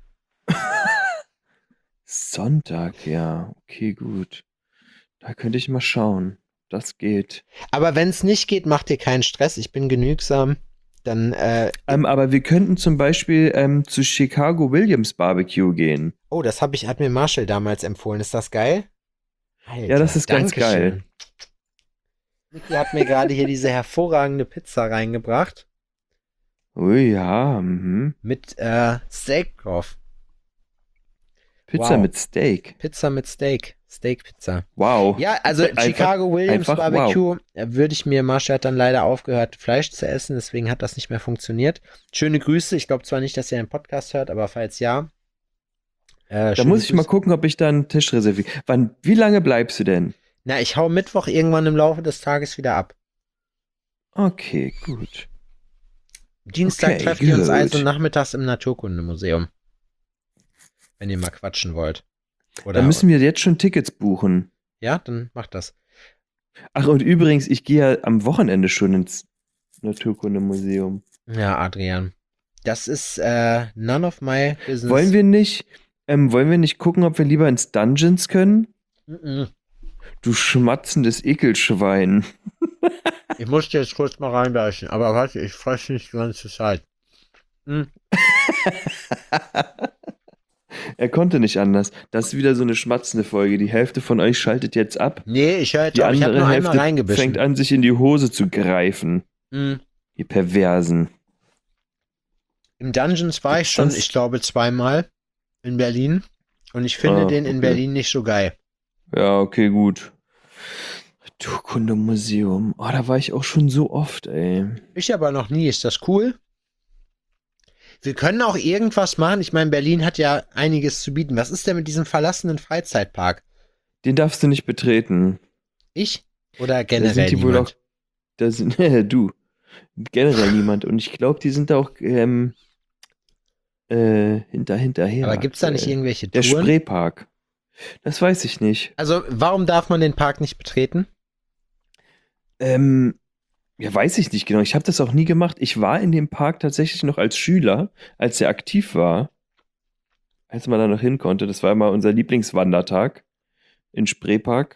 Sonntag, ja, okay, gut. Da könnte ich mal schauen. Das geht. Aber wenn es nicht geht, mach dir keinen Stress. Ich bin genügsam. Dann, äh, Ähm, aber wir könnten zum Beispiel ähm, zu Chicago Williams Barbecue gehen. oh, das hab ich, hat mir Marshall damals empfohlen. Ist das geil? Alter, Ja, das ist ganz Dankeschön. geil. Niki hat mir gerade hier diese hervorragende Pizza reingebracht. Ui, ja, mhm. Mit äh, Steak drauf. Pizza Wow. mit Steak. Pizza mit Steak. Steak-Pizza. Wow. Ja, also Einfach- Chicago Williams einfach wow. Barbecue äh, würde ich mir, Marshall hat dann leider aufgehört, Fleisch zu essen, deswegen hat das nicht mehr funktioniert. Schöne Grüße. Ich glaube zwar nicht, dass ihr einen Podcast hört, aber falls ja. Äh, Da schöne muss ich mal Grüße. gucken, ob ich da einen Tisch reserviere. Wann, wie lange bleibst du denn? Na, ich hau Mittwoch irgendwann im Laufe des Tages wieder ab. Okay, gut. Dienstag Okay, treffen wir uns gut. also nachmittags im Naturkundemuseum. Wenn ihr mal quatschen wollt. Oder, Dann müssen wir jetzt schon Tickets buchen. ja, dann macht das. Ach, und übrigens, ich gehe ja am Wochenende schon ins Naturkundemuseum. Ja, Adrian. Das ist äh, none of my business. Wollen wir nicht, ähm, wollen wir nicht gucken, ob wir lieber ins Dungeons können? Mhm. Du schmatzendes Ekelschwein. Ich musste jetzt kurz mal reinbeißen, aber warte, ich fresse nicht die ganze Zeit. Hm. Er konnte nicht anders. Das ist wieder so eine schmatzende Folge. Die Hälfte von euch schaltet jetzt ab. Nee, ich höre jetzt Die auf. Ich habe andere nur einmal Hälfte reingebissen. fängt an, sich in die Hose zu greifen. Hm. Die Perversen. Im Dungeons war ich Gibt's schon, das? ich glaube, zweimal in Berlin. Und ich finde Ah, den in okay. Berlin nicht so geil. Ja, okay, gut. Naturkundemuseum. Oh, da war ich auch schon so oft, ey. Ich aber noch nie. Ist das cool? Wir können auch irgendwas machen. Ich meine, Berlin hat ja einiges zu bieten. Was ist denn mit diesem verlassenen Freizeitpark? Den darfst du nicht betreten. Ich? Oder Da generell sind die wohl niemand? auch. Da sind, du. Generell niemand. Und ich glaube, die sind da auch ähm, äh, hinter, hinterher. Aber gibt's da nicht aktuell. irgendwelche Der Touren? Spreepark. Das weiß ich nicht. Also, warum darf man den Park nicht betreten? Ähm, ja, weiß ich nicht genau. Ich habe das auch nie gemacht. Ich war in dem Park tatsächlich noch als Schüler, als er aktiv war. als man da noch hin konnte. Das war immer unser Lieblingswandertag in Spreepark.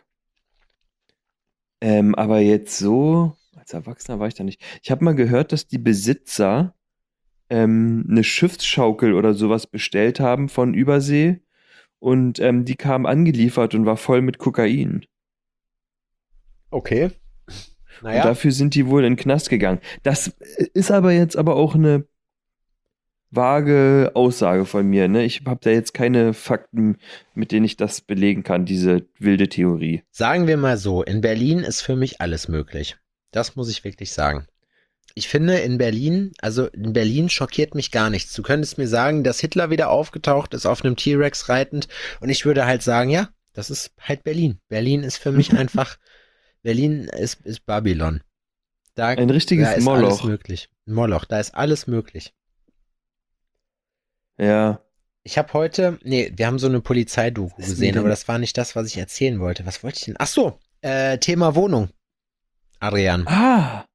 Ähm, aber jetzt so, als Erwachsener war ich da nicht. Ich habe mal gehört, dass die Besitzer ähm, eine Schiffsschaukel oder sowas bestellt haben von Übersee und ähm, die kam angeliefert und war voll mit Kokain. Okay. Und Naja, dafür sind die wohl in den Knast gegangen. Das ist aber jetzt aber auch eine vage Aussage von mir, ne? Ich habe da jetzt keine Fakten, mit denen ich das belegen kann, diese wilde Theorie. sagen wir mal so, in Berlin ist für mich alles möglich. Das muss ich wirklich sagen. Ich finde in Berlin, also in Berlin schockiert mich gar nichts. Du könntest mir sagen, dass Hitler wieder aufgetaucht ist auf einem T-Rex reitend und ich würde halt sagen, ja, das ist halt Berlin. Berlin ist für mich einfach, Berlin ist, ist Babylon. Da, Ein richtiges da ist Moloch. alles möglich. Moloch, da ist alles möglich. Ja. Ich habe heute, nee, wir haben so eine Polizeidoku Was ist gesehen, denn- aber das war nicht das, was ich erzählen wollte. Was wollte ich denn? Ach so, äh, Thema Wohnung, Adrian. Ah.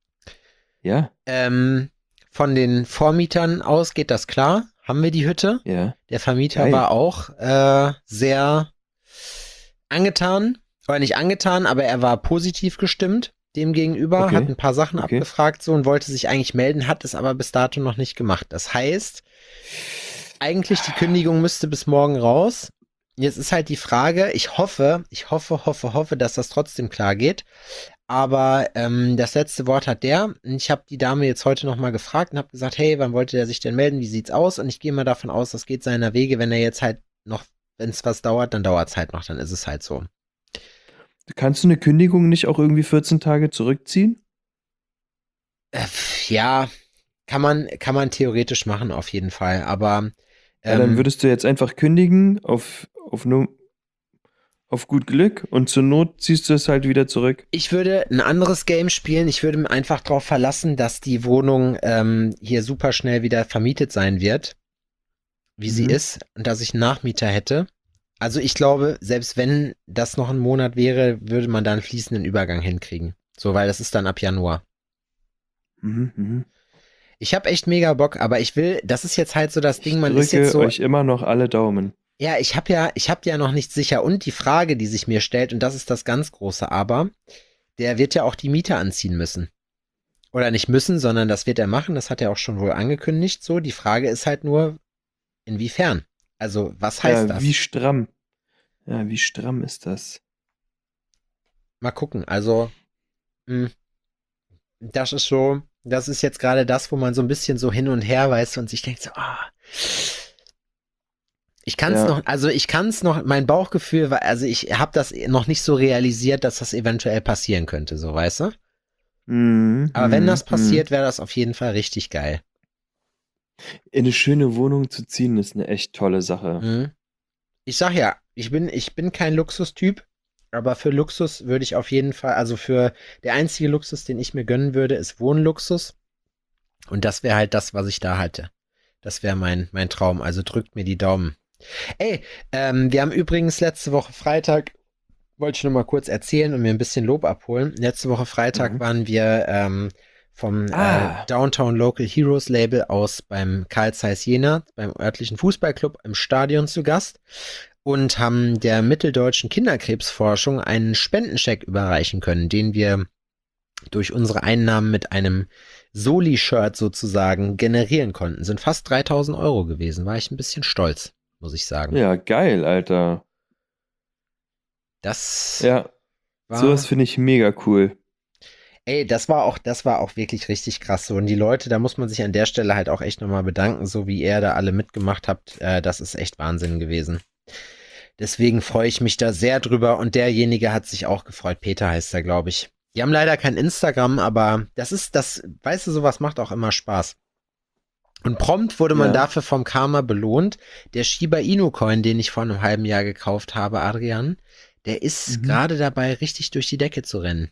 Ja, Ähm, von den Vormietern aus geht das klar. Haben wir die Hütte? ja. Der Vermieter Geil. war auch äh, sehr angetan, oder nicht angetan, aber er war positiv gestimmt dem gegenüber, Okay. hat ein paar Sachen Okay. abgefragt so und wollte sich eigentlich melden, hat es aber bis dato noch nicht gemacht. Das heißt, eigentlich die Kündigung müsste bis morgen raus. Jetzt ist halt die Frage, ich hoffe, ich hoffe, hoffe, hoffe, dass das trotzdem klar geht. Aber ähm, das letzte Wort hat der. Ich habe die Dame jetzt heute nochmal gefragt und habe gesagt, hey, wann wollte der sich denn melden? Wie sieht's aus? Und ich gehe mal davon aus, das geht seiner Wege. Wenn er jetzt halt noch, wenn es was dauert, dann dauert es halt noch. Dann ist es halt so. Kannst du eine Kündigung nicht auch irgendwie vierzehn Tage zurückziehen? Äh, ja, kann man, kann man theoretisch machen, auf jeden Fall. Aber Ja, dann ähm, würdest du jetzt einfach kündigen auf, auf, nur, auf gut Glück und zur Not ziehst du es halt wieder zurück. ich würde ein anderes Game spielen. Ich würde mir einfach darauf verlassen, dass die Wohnung ähm, hier super schnell wieder vermietet sein wird, wie sie Mhm. ist, und dass ich einen Nachmieter hätte. Also ich glaube, selbst wenn das noch ein Monat wäre, würde man da einen fließenden Übergang hinkriegen. So, weil das ist dann ab Januar. Mhm, mhm. Ich habe echt mega Bock, aber ich will, das ist jetzt halt so das Ding, man ich ist drücke jetzt so, euch immer noch alle Daumen. ja, ich habe ja, ich habe ja noch nicht sicher. Und die Frage, die sich mir stellt, und das ist das ganz große Aber, der wird ja auch die Miete anziehen müssen. Oder nicht müssen, sondern das wird er machen, das hat er auch schon wohl angekündigt. So, die Frage ist halt nur, inwiefern? Also, was heißt Ja, das? wie stramm. Ja, wie stramm ist das? Mal gucken. Also, mh, das ist so, das ist jetzt gerade das, wo man so ein bisschen so hin und her weiß und sich denkt so, ah. Ich kann es Ja. noch, also ich kann es noch, mein Bauchgefühl war, also ich habe das noch nicht so realisiert, dass das eventuell passieren könnte, so, weißt du? Mhm, Aber wenn mhm, das passiert, wäre das auf jeden Fall richtig geil. mhm. In eine schöne Wohnung zu ziehen, ist eine echt tolle Sache. Mhm. Ich sag ja, ich bin, ich bin kein Luxustyp, aber für Luxus würde ich auf jeden Fall, also für der einzige Luxus, den ich mir gönnen würde, ist Wohnluxus. Und das wäre halt das, was ich da hatte. Das wäre mein, mein Traum. Also drückt mir die Daumen. Ey, ähm, wir haben übrigens letzte Woche Freitag, wollte ich nur mal kurz erzählen und mir ein bisschen Lob abholen. Letzte Woche Freitag Mhm. waren wir ähm, vom Ah. äh, Downtown Local Heroes Label aus beim Carl Zeiss Jena, beim örtlichen Fußballclub im Stadion zu Gast und haben der mitteldeutschen Kinderkrebsforschung einen Spendenscheck überreichen können, den wir durch unsere Einnahmen mit einem Soli-Shirt sozusagen generieren konnten. Sind fast dreitausend Euro gewesen. War ich ein bisschen stolz, muss ich sagen. Ja, geil, Alter. Das Ja, war, sowas finde ich mega cool. ey, das war auch, das war auch wirklich richtig krass so. Und die Leute, da muss man sich an der Stelle halt auch echt nochmal bedanken, so wie ihr da alle mitgemacht habt. Äh, das ist echt Wahnsinn gewesen. Deswegen freue ich mich da sehr drüber und derjenige hat sich auch gefreut. Peter heißt er, glaube ich. Die haben leider kein Instagram, aber das ist, das, weißt du, sowas macht auch immer Spaß. Und prompt wurde man Ja. dafür vom Karma belohnt. Der Shiba Inu Coin, den ich vor einem halben Jahr gekauft habe, Adrian, der ist Mhm. gerade dabei, richtig durch die Decke zu rennen.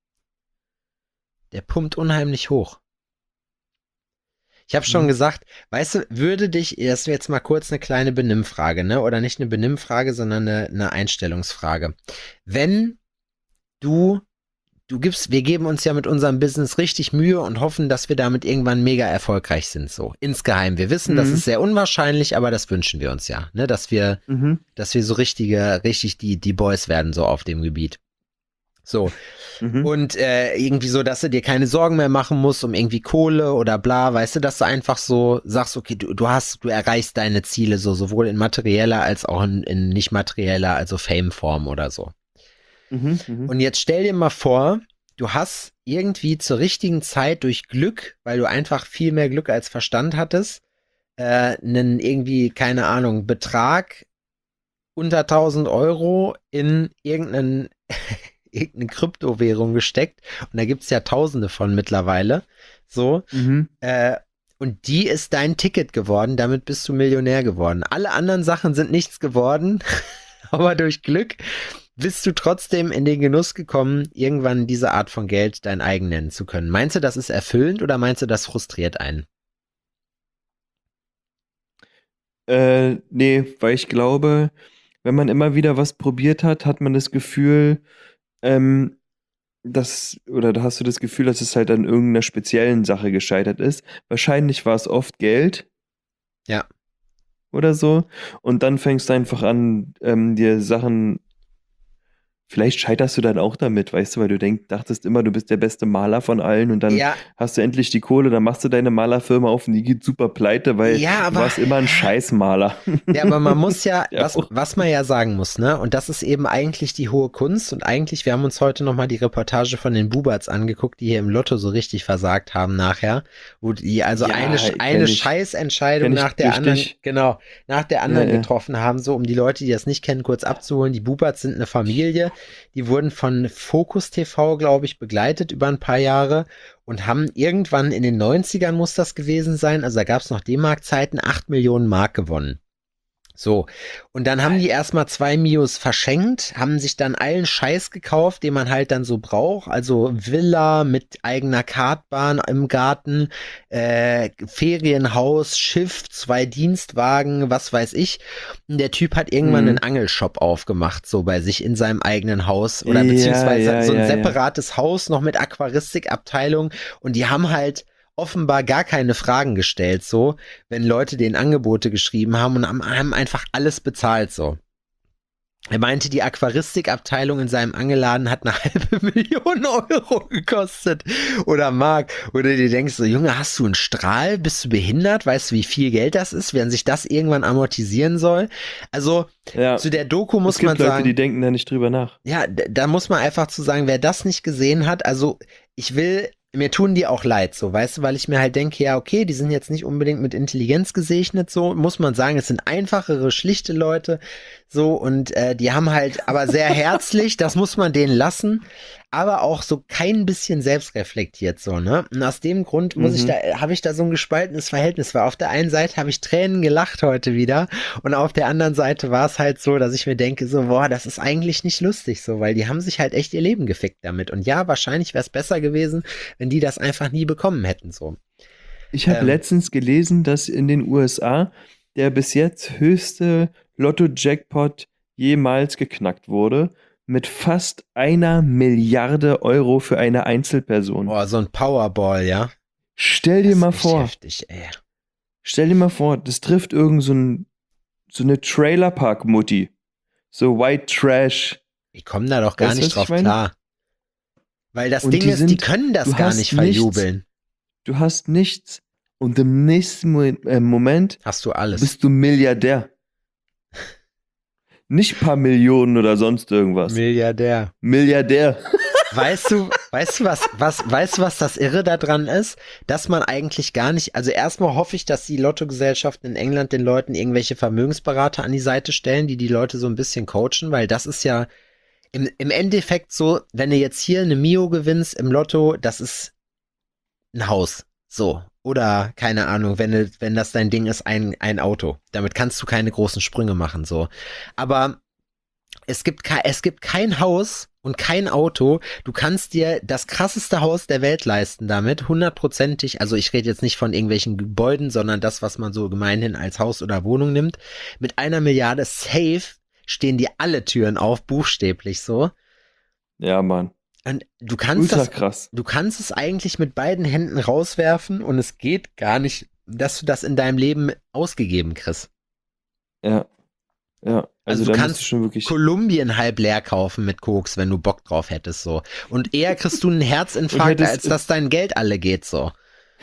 Der pumpt unheimlich hoch. Ich habe schon Mhm. gesagt, weißt du, würde dich, das ist jetzt mal kurz eine kleine Benimmfrage, ne? Oder nicht eine Benimmfrage, sondern eine, eine Einstellungsfrage. Wenn du, du gibst, wir geben uns ja mit unserem Business richtig Mühe und hoffen, dass wir damit irgendwann mega erfolgreich sind, so insgeheim. Wir wissen, Mhm. das ist sehr unwahrscheinlich, aber das wünschen wir uns ja, ne, dass wir, Mhm. dass wir so richtige, richtig die, die Boys werden, so auf dem Gebiet. So. Mhm. Und äh, irgendwie so, dass du dir keine Sorgen mehr machen musst um irgendwie Kohle oder bla, weißt du, dass du einfach so sagst, okay, du, du hast, du erreichst deine Ziele so, sowohl in materieller als auch in, in nicht materieller, also Fame-Form oder so. Mhm. Mhm. Und jetzt stell dir mal vor, du hast irgendwie zur richtigen Zeit durch Glück, weil du einfach viel mehr Glück als Verstand hattest, äh, einen irgendwie, keine Ahnung, Betrag unter tausend Euro in irgendeinen irgendeine Kryptowährung gesteckt und da gibt's ja tausende von mittlerweile, so, Mhm. äh, und die ist dein Ticket geworden, damit bist du Millionär geworden. Alle anderen Sachen sind nichts geworden, aber durch Glück bist du trotzdem in den Genuss gekommen, irgendwann diese Art von Geld dein eigen nennen zu können. Meinst du, das ist erfüllend oder meinst du, das frustriert einen? Äh, nee, weil ich glaube, wenn man immer wieder was probiert hat, hat man das Gefühl, ähm, dass, oder da hast du das Gefühl, dass es halt an irgendeiner speziellen Sache gescheitert ist. Wahrscheinlich war es oft Geld Ja. oder so. Und dann fängst du einfach an, ähm, dir Sachen. Vielleicht scheiterst du dann auch damit, weißt du, weil du denk, dachtest immer, du bist der beste Maler von allen und dann Ja, hast du endlich die Kohle, dann machst du deine Malerfirma auf und die geht super pleite, weil ja, du aber warst immer ein Scheißmaler. Ja, aber man muss ja, Ja, was, auch. was man ja sagen muss, ne? Und das ist eben eigentlich die hohe Kunst. Und eigentlich, wir haben uns heute nochmal die Reportage von den Buberts angeguckt, die hier im Lotto so richtig versagt haben nachher. Wo die also Ja, eine, kenn eine ich. Scheißentscheidung Kenn ich nach der anderen, richtig. genau, nach der anderen Ja, ja. getroffen haben, so um die Leute, die das nicht kennen, kurz abzuholen. Die Buberts sind eine Familie, die wurden von Focus T V, glaube ich, begleitet über ein paar Jahre. Und haben irgendwann in den neunzigern muss das gewesen sein, also da gab es noch D-Mark-Zeiten, acht Millionen Mark gewonnen. So, und dann haben die erstmal zwei Mios verschenkt, haben sich dann allen Scheiß gekauft, den man halt dann so braucht, also Villa mit eigener Kartbahn im Garten, äh, Ferienhaus, Schiff, zwei Dienstwagen, was weiß ich. Und der Typ hat irgendwann Mhm. einen Angelshop aufgemacht, so bei sich in seinem eigenen Haus oder Ja, beziehungsweise ja, so ein ja, ja. separates Haus noch mit Aquaristikabteilung und die haben halt offenbar gar keine Fragen gestellt, so, wenn Leute denen Angebote geschrieben haben und haben, haben einfach alles bezahlt, so. Er meinte, die Aquaristikabteilung in seinem Angelladen hat eine halbe Million Euro gekostet oder Mark. Oder du denkst so, Junge, hast du einen Strahl? Bist du behindert? Weißt du, wie viel Geld das ist, wenn sich das irgendwann amortisieren soll? Also, Ja. zu der Doku muss Es gibt man Leute, sagen, die denken da nicht drüber nach. ja, d- da muss man einfach zu sagen, wer das nicht gesehen hat, also ich will, mir tun die auch leid, so, weißt du, weil ich mir halt denke, ja, okay, die sind jetzt nicht unbedingt mit Intelligenz gesegnet, so, muss man sagen, es sind einfachere, schlichte Leute, so, und äh, die haben halt, aber sehr herzlich, das muss man denen lassen, aber auch so kein bisschen selbstreflektiert, so, ne, und aus dem Grund muss ich Mhm. da, habe ich da so ein gespaltenes Verhältnis, weil auf der einen Seite habe ich Tränen gelacht heute wieder und auf der anderen Seite war es halt so, dass ich mir denke, so, boah, das ist eigentlich nicht lustig, so, weil die haben sich halt echt ihr Leben gefickt damit. Und ja, wahrscheinlich wäre es besser gewesen, wenn die das einfach nie bekommen hätten, so. Ich habe Ähm. letztens gelesen, dass in den U S A der bis jetzt höchste Lotto-Jackpot jemals geknackt wurde, mit fast einer Milliarde Euro für eine Einzelperson. Boah, so ein Powerball, ja. Stell dir Das ist mal echt vor, heftig, ey. stell dir mal vor, das trifft irgend so, ein, so eine Trailerpark-Mutti. So White Trash. Die kommen da doch gar Weißt du, nicht was ich drauf meine? klar. Weil das Und Ding die ist, die sind- können das du gar hast nicht nichts. verjubeln. Du hast nichts und im nächsten Mo äh, Moment Hast du alles. bist du Milliardär. Nicht paar Millionen oder sonst irgendwas. Milliardär. Milliardär. Weißt du, weißt du was, was, weißt du, was das Irre daran ist? Dass man eigentlich gar nicht, also erstmal hoffe ich, dass die Lottogesellschaften in England den Leuten irgendwelche Vermögensberater an die Seite stellen, die die Leute so ein bisschen coachen, weil das ist ja im, im Endeffekt so, wenn du jetzt hier eine Mio gewinnst im Lotto, das ist ein Haus, so. Oder, keine Ahnung, wenn, du, wenn das dein Ding ist, ein, ein Auto. Damit kannst du keine großen Sprünge machen, so. Aber es gibt, ke- es gibt kein Haus und kein Auto. Du kannst dir das krasseste Haus der Welt leisten damit, hundertprozentig. Also ich rede jetzt nicht von irgendwelchen Gebäuden, sondern das, was man so gemeinhin als Haus oder Wohnung nimmt. Mit einer Milliarde safe stehen dir alle Türen auf, buchstäblich so. Ja, Mann. Und du kannst Ultra das, krass. du kannst es eigentlich mit beiden Händen rauswerfen und es geht gar nicht, dass du das in deinem Leben ausgegeben kriegst. Ja. Ja. Also, Also, du da musst du kannst schon wirklich. Kolumbien halb leer kaufen mit Koks, wenn du Bock drauf hättest, so. Und eher kriegst du einen Und Herzinfarkt, hättest- als dass dein Geld alle geht, so.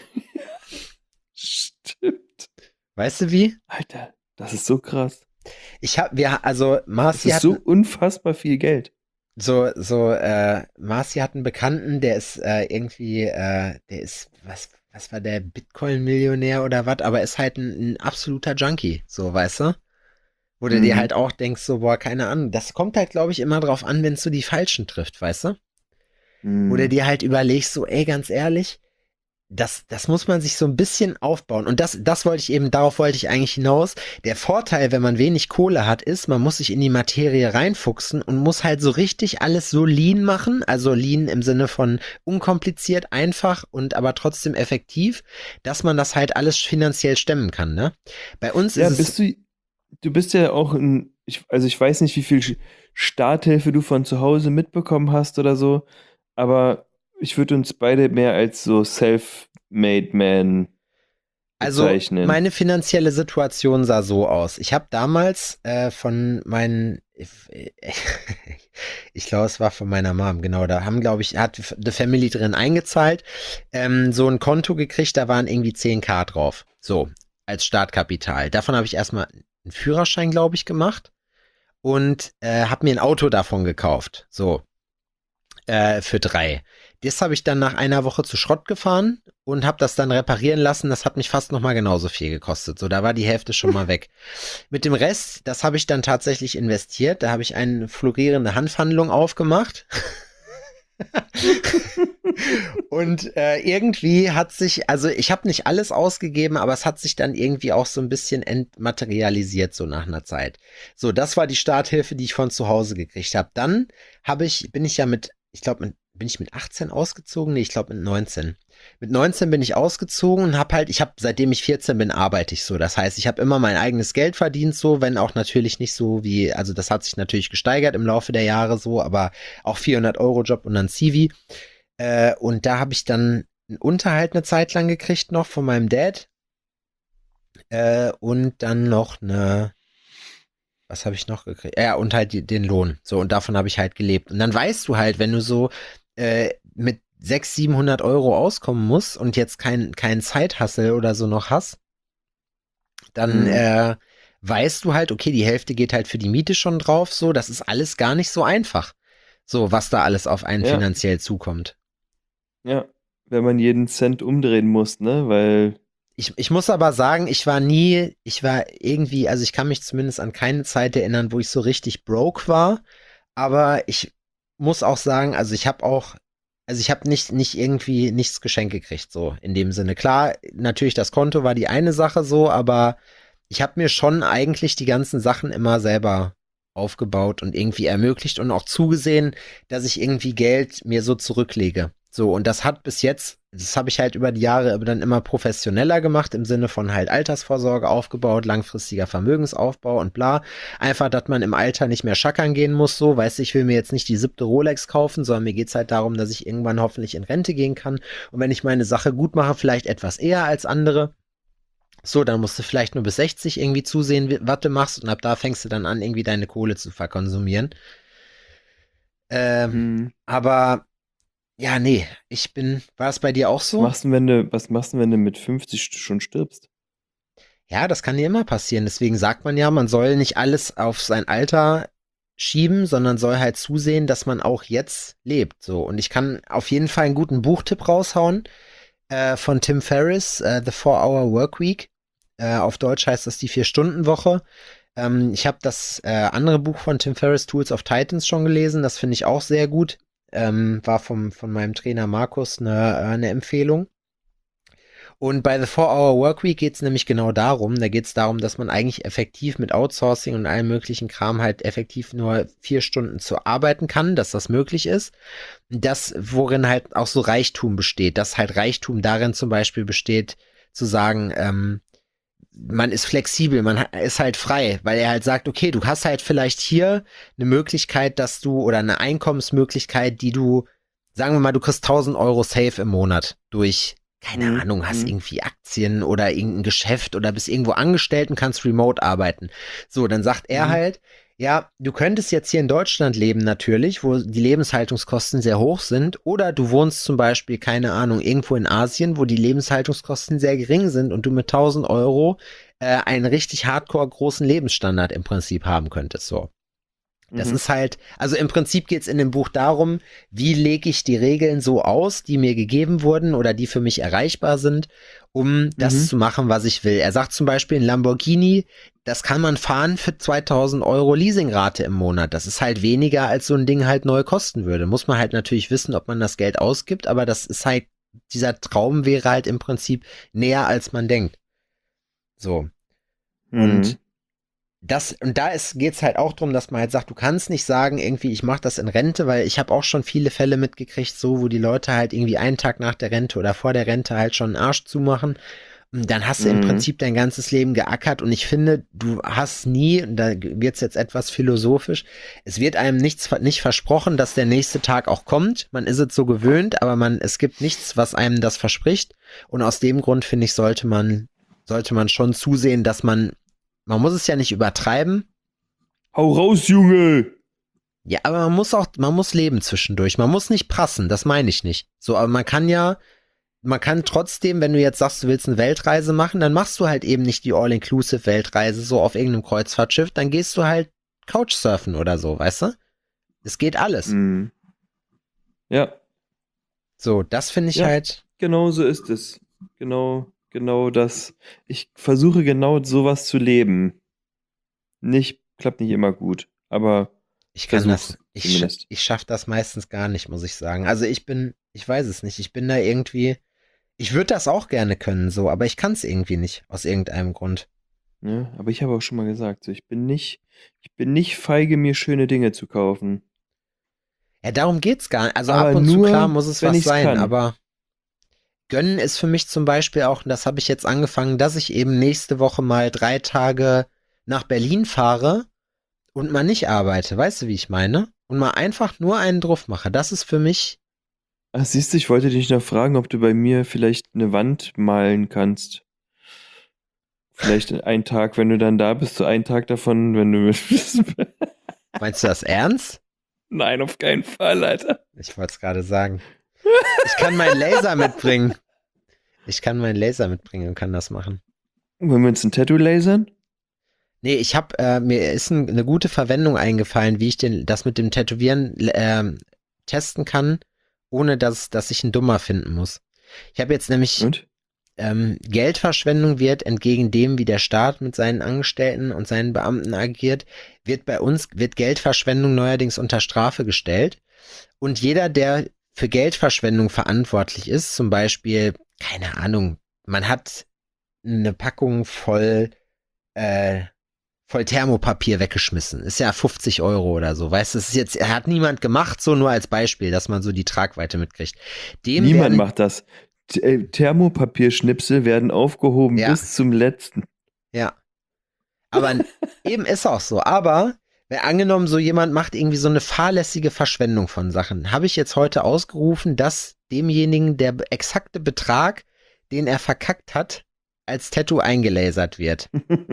Stimmt. Weißt du wie? Alter, das ist so krass. Ich hab, wir, also, Das Marci ist hat, so unfassbar viel Geld. so, so, äh, Marci hat einen Bekannten, der ist, äh, irgendwie, äh, der ist, was, was war der, Bitcoin-Millionär oder was, aber ist halt ein, ein absoluter Junkie, so, weißt du? Wo du dir Mhm. halt auch denkst, so, boah, keine Ahnung, das kommt halt, glaube ich, immer drauf an, wenn es so die Falschen trifft, weißt du? Mhm. Wo du dir halt überlegst, so, ey, ganz ehrlich, das, das muss man sich so ein bisschen aufbauen. Und das, das wollte ich eben, darauf wollte ich eigentlich hinaus. Der Vorteil, wenn man wenig Kohle hat, ist, man muss sich in die Materie reinfuchsen und muss halt so richtig alles so lean machen. Also lean im Sinne von unkompliziert, einfach und aber trotzdem effektiv, dass man das halt alles finanziell stemmen kann, ne? Bei uns Ja, ist es, bist du, du bist ja auch ein, ich, also ich weiß nicht, wie viel Sch- Starthilfe du von zu Hause mitbekommen hast oder so, aber ich würde uns beide mehr als so self-made man also bezeichnen. meine finanzielle Situation sah so aus. Ich habe damals äh, von meinen, ich glaube, es war von meiner Mom, genau, da haben, glaube ich, hat The Family drin eingezahlt, ähm, so ein Konto gekriegt, da waren irgendwie zehn K drauf. So, als Startkapital. Davon habe ich erstmal einen Führerschein, glaube ich, gemacht und äh, habe mir ein Auto davon gekauft. So, äh, für drei. Das habe ich dann nach einer Woche zu Schrott gefahren und habe das dann reparieren lassen. Das hat mich fast noch mal genauso viel gekostet. So, da war die Hälfte schon mal weg. Mit dem Rest, das habe ich dann tatsächlich investiert. Da habe ich eine florierende Hanfhandlung aufgemacht. Und äh, irgendwie hat sich, also ich habe nicht alles ausgegeben, aber es hat sich dann irgendwie auch so ein bisschen entmaterialisiert, so nach einer Zeit. So, das war die Starthilfe, die ich von zu Hause gekriegt habe. Dann habe ich, bin ich ja mit, ich glaube, bin ich mit achtzehn ausgezogen? Nee, ich glaube mit neunzehn. Mit neunzehn bin ich ausgezogen und habe halt, ich habe, seitdem ich vierzehn bin, arbeite ich so. Das heißt, ich habe immer mein eigenes Geld verdient, so, wenn auch natürlich nicht so wie, also das hat sich natürlich gesteigert im Laufe der Jahre so, aber auch vierhundert Euro Job und dann Civi. Äh, und da habe ich dann einen Unterhalt eine Zeit lang gekriegt noch von meinem Dad. Äh, und dann noch eine, was habe ich noch gekriegt? Ja, und halt die, den Lohn. So, und davon habe ich halt gelebt. Und dann weißt du halt, wenn du so äh, mit sechshundert, siebenhundert Euro auskommen musst und jetzt kein, kein Zeithassel oder so noch hast, dann Mhm. äh, weißt du halt, okay, die Hälfte geht halt für die Miete schon drauf. So, das ist alles gar nicht so einfach. So, was da alles auf einen Ja. finanziell zukommt. Ja, wenn man jeden Cent umdrehen muss, ne, weil, Ich, ich muss aber sagen, ich war nie, ich war irgendwie, also ich kann mich zumindest an keine Zeit erinnern, wo ich so richtig broke war. Aber ich muss auch sagen, also ich habe auch, also ich habe nicht, nicht irgendwie nichts geschenkt gekriegt, so in dem Sinne. Klar, natürlich das Konto war die eine Sache so, aber ich habe mir schon eigentlich die ganzen Sachen immer selber aufgebaut und irgendwie ermöglicht und auch zugesehen, dass ich irgendwie Geld mir so zurücklege. So, und das hat bis jetzt, das habe ich halt über die Jahre aber dann immer professioneller gemacht, im Sinne von halt Altersvorsorge aufgebaut, langfristiger Vermögensaufbau und bla. Einfach, dass man im Alter nicht mehr schackern gehen muss, so, weißt du, ich will mir jetzt nicht die siebte Rolex kaufen, sondern mir geht's halt darum, dass ich irgendwann hoffentlich in Rente gehen kann. Und wenn ich meine Sache gut mache, vielleicht etwas eher als andere. So, dann musst du vielleicht nur bis sechzig irgendwie zusehen, wie- was du machst, und ab da fängst du dann an, irgendwie deine Kohle zu verkonsumieren. Ähm, hm, aber ja, nee, ich bin, war es bei dir auch was so? machst du, wenn du, was machst du, wenn du mit fünfzig st- schon stirbst? Ja, das kann dir immer passieren. Deswegen sagt man ja, man soll nicht alles auf sein Alter schieben, sondern soll halt zusehen, dass man auch jetzt lebt. So. Und ich kann auf jeden Fall einen guten Buchtipp raushauen äh, von Tim Ferriss, äh, The Four-Hour Workweek. Äh, auf Deutsch heißt das die Vier-Stunden-Woche. Ähm, ich habe das äh, andere Buch von Tim Ferriss, Tools of Titans, schon gelesen. Das finde ich auch sehr gut. Ähm, war vom, von meinem Trainer Markus eine, äh, eine Empfehlung. Und bei The Four-Hour Workweek geht es nämlich genau darum, da geht es darum, dass man eigentlich effektiv mit Outsourcing und allem möglichen Kram halt effektiv nur vier Stunden zu arbeiten kann, dass das möglich ist. Das, worin halt auch so Reichtum besteht, dass halt Reichtum darin zum Beispiel besteht, zu sagen, ähm, man ist flexibel, man ist halt frei, weil er halt sagt, okay, du hast halt vielleicht hier eine Möglichkeit, dass du, oder eine Einkommensmöglichkeit, die du sagen wir mal, du kriegst tausend Euro safe im Monat durch, keine Mhm. Ahnung, hast Mhm. irgendwie Aktien oder irgendein Geschäft oder bist irgendwo angestellt und kannst remote arbeiten. So, dann sagt er Mhm. halt, ja, du könntest jetzt hier in Deutschland leben natürlich, wo die Lebenshaltungskosten sehr hoch sind, oder du wohnst zum Beispiel, keine Ahnung, irgendwo in Asien, wo die Lebenshaltungskosten sehr gering sind und du mit tausend Euro äh, einen richtig hardcore großen Lebensstandard im Prinzip haben könntest, so. Das Mhm. ist halt, also im Prinzip geht es in dem Buch darum, wie lege ich die Regeln so aus, die mir gegeben wurden oder die für mich erreichbar sind, um das Mhm. zu machen, was ich will. Er sagt zum Beispiel, ein Lamborghini, das kann man fahren für zweitausend Euro Leasingrate im Monat. Das ist halt weniger, als so ein Ding halt neu kosten würde. Muss man halt natürlich wissen, ob man das Geld ausgibt, aber das ist halt, dieser Traum wäre halt im Prinzip näher, als man denkt. So. Und Mhm. das, und da geht es halt auch darum, dass man halt sagt, du kannst nicht sagen, irgendwie, ich mache das in Rente, weil ich habe auch schon viele Fälle mitgekriegt, so, wo die Leute halt irgendwie einen Tag nach der Rente oder vor der Rente halt schon einen Arsch zumachen. Und dann hast du im Mhm. Prinzip dein ganzes Leben geackert und ich finde, du hast nie, und da wird es jetzt etwas philosophisch, es wird einem nichts nicht versprochen, dass der nächste Tag auch kommt. Man ist es so gewöhnt, aber man, es gibt nichts, was einem das verspricht. Und aus dem Grund, finde ich, sollte man, sollte man schon zusehen, dass man man muss es ja nicht übertreiben. Hau raus, Junge! Ja, aber man muss auch, man muss leben zwischendurch. Man muss nicht prassen, das meine ich nicht. So, aber man kann ja, man kann trotzdem, wenn du jetzt sagst, du willst eine Weltreise machen, dann machst du halt eben nicht die All-Inclusive-Weltreise so auf irgendeinem Kreuzfahrtschiff, dann gehst du halt Couchsurfen oder so, weißt du? Es geht alles. Mhm. Ja, So, das finde ich ja, halt, genau so ist es. Genau, genau das. Ich versuche genau sowas zu leben. Nicht, klappt nicht immer gut, aber ich ich kann versuche das, ich, scha- zumindest. ich schaff das meistens gar nicht, muss ich sagen. Also ich bin, ich weiß es nicht, ich bin da irgendwie, ich würde das auch gerne können, so, aber ich kann es irgendwie nicht, aus irgendeinem Grund. Ja, aber ich habe auch schon mal gesagt, so, ich bin nicht, ich bin nicht feige, mir schöne Dinge zu kaufen. Ja, darum geht's gar nicht. Also ab Aber und zu, klar, nur, muss es wenn was ich es sein, kann. aber gönnen ist für mich zum Beispiel auch, und das habe ich jetzt angefangen, dass ich eben nächste Woche mal drei Tage nach Berlin fahre und mal nicht arbeite. Weißt du, wie ich meine? Und mal einfach nur einen drauf mache. Das ist für mich, Ach, siehst du, ich wollte dich noch fragen, ob du bei mir vielleicht eine Wand malen kannst. Vielleicht einen Tag, wenn du dann da bist, so einen Tag davon, wenn du meinst du das ernst? Nein, auf keinen Fall, Alter. Ich wollte es gerade sagen. Ich kann meinen Laser mitbringen. Ich kann meinen Laser mitbringen und kann das machen. Wollen wir uns ein Tattoo lasern? Nee, ich habe, äh, mir ist ein, eine gute Verwendung eingefallen, wie ich den, das mit dem Tätowieren ähm, testen kann, ohne dass, dass ich einen Dummer finden muss. Ich habe jetzt nämlich, Und? ähm, Geldverschwendung wird entgegen dem, wie der Staat mit seinen Angestellten und seinen Beamten agiert, wird bei uns, wird Geldverschwendung neuerdings unter Strafe gestellt. Und jeder, der für Geldverschwendung verantwortlich ist, zum Beispiel, keine Ahnung, man hat eine Packung voll, äh, voll Thermopapier weggeschmissen. Ist ja fünfzig Euro oder so. Weißt du, es ist jetzt, hat niemand gemacht, so nur als Beispiel, dass man so die Tragweite mitkriegt. Dem Niemand werden, macht das. T äh, Thermopapierschnipsel werden aufgehoben ja, bis zum letzten. ja. Aber eben ist auch so. Aber, wenn angenommen, so jemand macht irgendwie so eine fahrlässige Verschwendung von Sachen, habe ich jetzt heute ausgerufen, dass demjenigen der exakte Betrag, den er verkackt hat, als Tattoo eingelasert wird.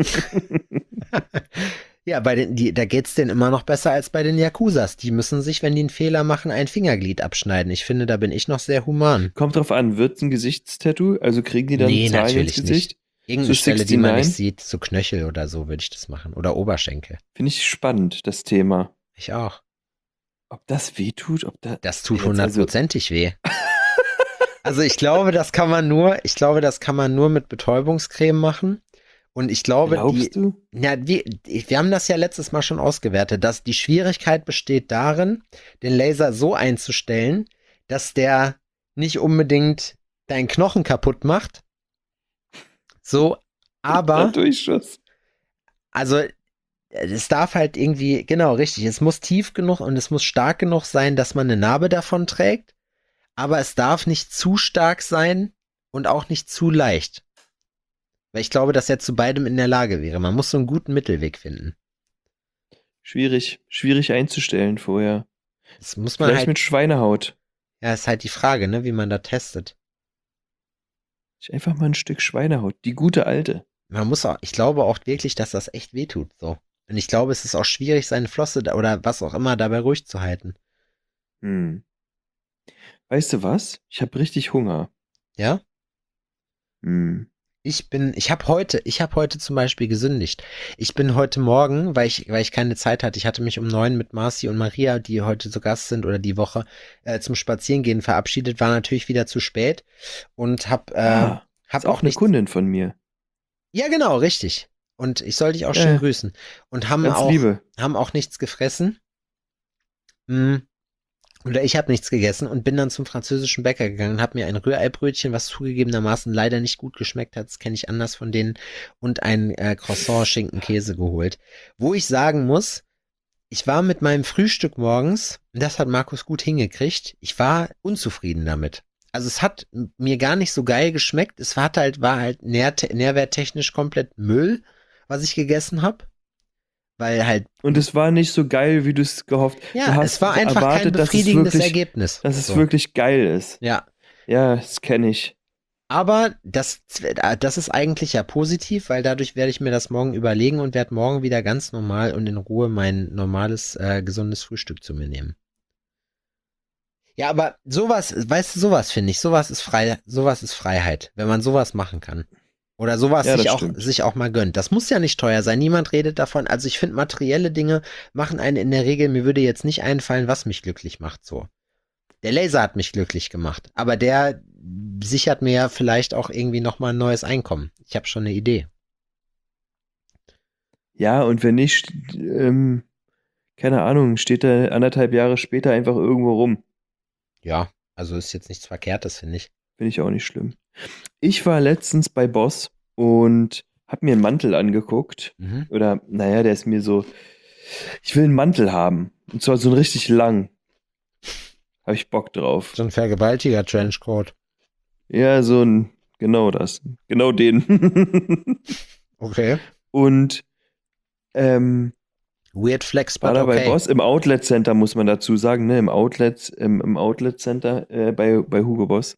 Ja, bei den, die, da geht's denen immer noch besser als bei den Yakuzas. Die müssen sich, wenn die einen Fehler machen, ein Fingerglied abschneiden. Ich finde, da bin ich noch sehr human. Kommt drauf an, wird's ein Gesichtstattoo? Also kriegen die dann Nee, Zahlen ins natürlich Gesicht? nicht. Irgendeine So Stelle, die man nicht sixty-nine? sieht, so Knöchel oder so, würde ich das machen. Oder Oberschenkel. Finde ich spannend, das Thema. Ich auch. Ob das wehtut? Ob da Das tut jetzt also hundertprozentig weh. Also ich glaube, das kann man nur, ich glaube, das kann man nur mit Betäubungscreme machen. Und ich glaube, die, glaubst du? ja, wir, wir haben das ja letztes Mal schon ausgewertet, dass die Schwierigkeit besteht darin, den Laser so einzustellen, dass der nicht unbedingt deinen Knochen kaputt macht. So, Der aber, Durchschuss. also, es darf halt irgendwie, genau, richtig, es muss tief genug und es muss stark genug sein, dass man eine Narbe davon trägt, aber es darf nicht zu stark sein und auch nicht zu leicht. Weil ich glaube, dass er zu beidem in der Lage wäre. Man muss so einen guten Mittelweg finden. Schwierig, schwierig einzustellen vorher. Das muss man Vielleicht halt, mit Schweinehaut. Ja, ist halt die Frage, ne, wie man da testet. Ich einfach mal ein Stück Schweinehaut. Die gute alte. Man muss auch, ich glaube auch wirklich, dass das echt wehtut, so. Und ich glaube, es ist auch schwierig, seine Flosse da, oder was auch immer dabei ruhig zu halten. Hm. Weißt du was? Ich habe richtig Hunger. Ja? Hm. Ich bin, ich habe heute, ich habe heute zum Beispiel gesündigt. Ich bin heute Morgen, weil ich, weil ich keine Zeit hatte, ich hatte mich um neun mit Marci und Maria, die heute zu Gast sind oder die Woche, äh, zum Spazierengehen verabschiedet, war natürlich wieder zu spät und hab, äh, Ah, hab ist auch auch eine nichts. Kundin von mir. Ja, genau, richtig. Und ich soll dich auch Ja, schön ja. grüßen. Und haben Ganz auch, liebe. haben auch nichts gefressen. Hm. Oder ich habe nichts gegessen und bin dann zum französischen Bäcker gegangen und habe mir ein Rührei-Brötchen, was zugegebenermaßen leider nicht gut geschmeckt hat, das kenne ich anders von denen, und ein äh, Croissant Schinken-Käse geholt. Wo ich sagen muss, ich war mit meinem Frühstück morgens, und das hat Markus gut hingekriegt, ich war unzufrieden damit. Also es hat m- mir gar nicht so geil geschmeckt, es war halt, war halt nähr nährwerttechnisch komplett Müll, was ich gegessen habe, weil halt, Und es war nicht so geil, wie du es gehofft. Du ja, es hast war einfach kein erwartet, dass es befriedigendes wirklich, Ergebnis. dass es So. wirklich geil ist. Ja, Ja, das kenne ich. aber das, das ist eigentlich ja positiv, weil dadurch werde ich mir das morgen überlegen und werde morgen wieder ganz normal und in Ruhe mein normales, äh, gesundes Frühstück zu mir nehmen. Ja, aber sowas, weißt du, sowas finde ich, sowas ist frei, sowas ist Freiheit, wenn man sowas machen kann. Oder sowas Ja, sich das auch, stimmt. sich auch mal gönnt. Das muss ja nicht teuer sein. Niemand redet davon. Also ich finde, materielle Dinge machen einen in der Regel, mir würde jetzt nicht einfallen, was mich glücklich macht, so. Der Laser hat mich glücklich gemacht, aber der sichert mir ja vielleicht auch irgendwie nochmal ein neues Einkommen. Ich habe schon eine Idee. Ja, und wenn nicht, ähm, keine Ahnung, steht er anderthalb Jahre später einfach irgendwo rum. Ja, also ist jetzt nichts Verkehrtes, finde ich. Finde ich auch nicht schlimm. Ich war letztens bei Boss und habe mir einen Mantel angeguckt. Mhm. Oder, naja, der ist mir so. Ich will einen Mantel haben. Und zwar so einen richtig lang. Habe ich Bock drauf. So ein Vergewaltiger-Trenchcoat. Ja, so ein. Genau das. Genau den. Okay. Und ähm, Weird Flex, war but da bei okay. Boss im Outlet Center, muss man dazu sagen, ne? Im Outlet, im, im Outlet Center äh, bei, bei Hugo Boss.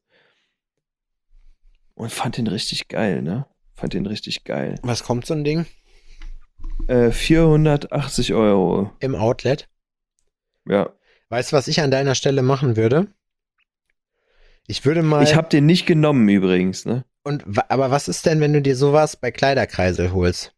Und fand den richtig geil, ne? Fand den richtig geil. Was kommt so ein Ding? Äh, vierhundertachtzig Euro. Im Outlet? Ja. Weißt du, was ich an deiner Stelle machen würde? Ich würde mal. Ich habe den nicht genommen übrigens, ne? Und wa- aber was ist denn, wenn du dir sowas bei Kleiderkreisel holst?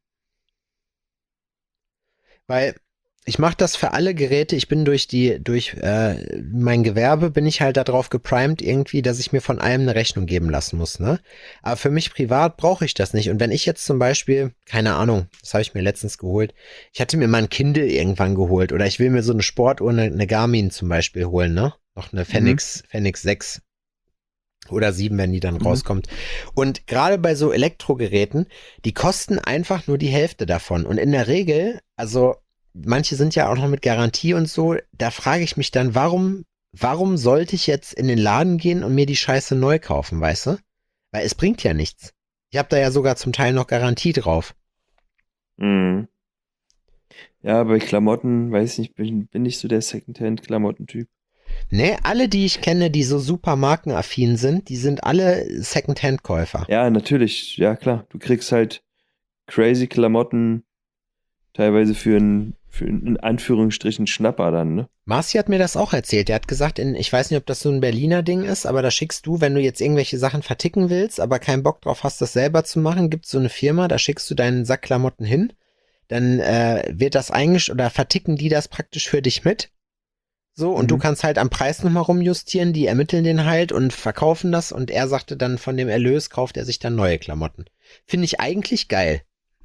Weil ich mache das für alle Geräte. Ich bin durch die, durch äh, mein Gewerbe bin ich halt darauf geprimed irgendwie, dass ich mir von allem eine Rechnung geben lassen muss, ne? Aber für mich privat brauche ich das nicht. Und wenn ich jetzt zum Beispiel, keine Ahnung, das habe ich mir letztens geholt, ich hatte mir mal ein Kindle irgendwann geholt oder ich will mir so eine Sportuhr, eine, eine Garmin zum Beispiel holen, ne? Noch eine Fenix, Fenix sechs oder sieben, wenn die dann Mhm. rauskommt. Und gerade bei so Elektrogeräten, die kosten einfach nur die Hälfte davon. Und in der Regel, also manche sind ja auch noch mit Garantie und so, da frage ich mich dann, warum, warum sollte ich jetzt in den Laden gehen und mir die Scheiße neu kaufen, weißt du? Weil es bringt ja nichts. Ich habe da ja sogar zum Teil noch Garantie drauf. Mhm. Ja, bei Klamotten, weiß ich nicht, bin, bin ich so der Secondhand-Klamotten-Typ. Ne, alle, die ich kenne, die so super markenaffin sind, die sind alle Secondhand-Käufer. Ja, natürlich, ja klar. Du kriegst halt crazy Klamotten teilweise für einen, für einen, in Anführungsstrichen, Schnapper dann, ne? Marci hat mir das auch erzählt. Der hat gesagt, in, ich weiß nicht, ob das so ein Berliner Ding ist, aber da schickst du, wenn du jetzt irgendwelche Sachen verticken willst, aber keinen Bock drauf hast, das selber zu machen, gibt's so eine Firma, da schickst du deinen Sack Klamotten hin, dann äh, wird das eingesch oder verticken die das praktisch für dich mit. So, und Mhm. du kannst halt am Preis nochmal rumjustieren, die ermitteln den halt und verkaufen das und er sagte dann, von dem Erlös kauft er sich dann neue Klamotten. Finde ich eigentlich geil.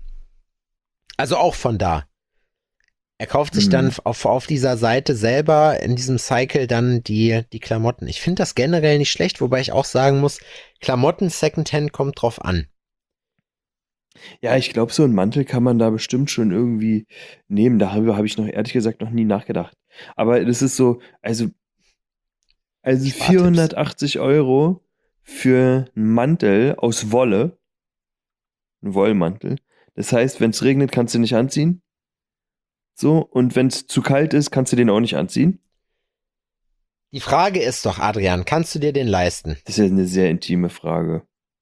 Also auch von da. Er kauft sich dann Mhm. auf, auf dieser Seite selber in diesem Cycle dann die, die Klamotten. Ich finde das generell nicht schlecht, wobei ich auch sagen muss, Klamotten Secondhand kommt drauf an. Ja, ich glaube, so einen Mantel kann man da bestimmt schon irgendwie nehmen. Darüber habe ich noch ehrlich gesagt noch nie nachgedacht. Aber das ist so, also, also Spartipps. vierhundertachtzig Euro für einen Mantel aus Wolle, ein Wollmantel. Das heißt, wenn es regnet, kannst du nicht anziehen. So, und wenn es zu kalt ist, kannst du den auch nicht anziehen. Die Frage ist doch, Adrian, kannst du dir den leisten? Das ist ja eine sehr intime Frage.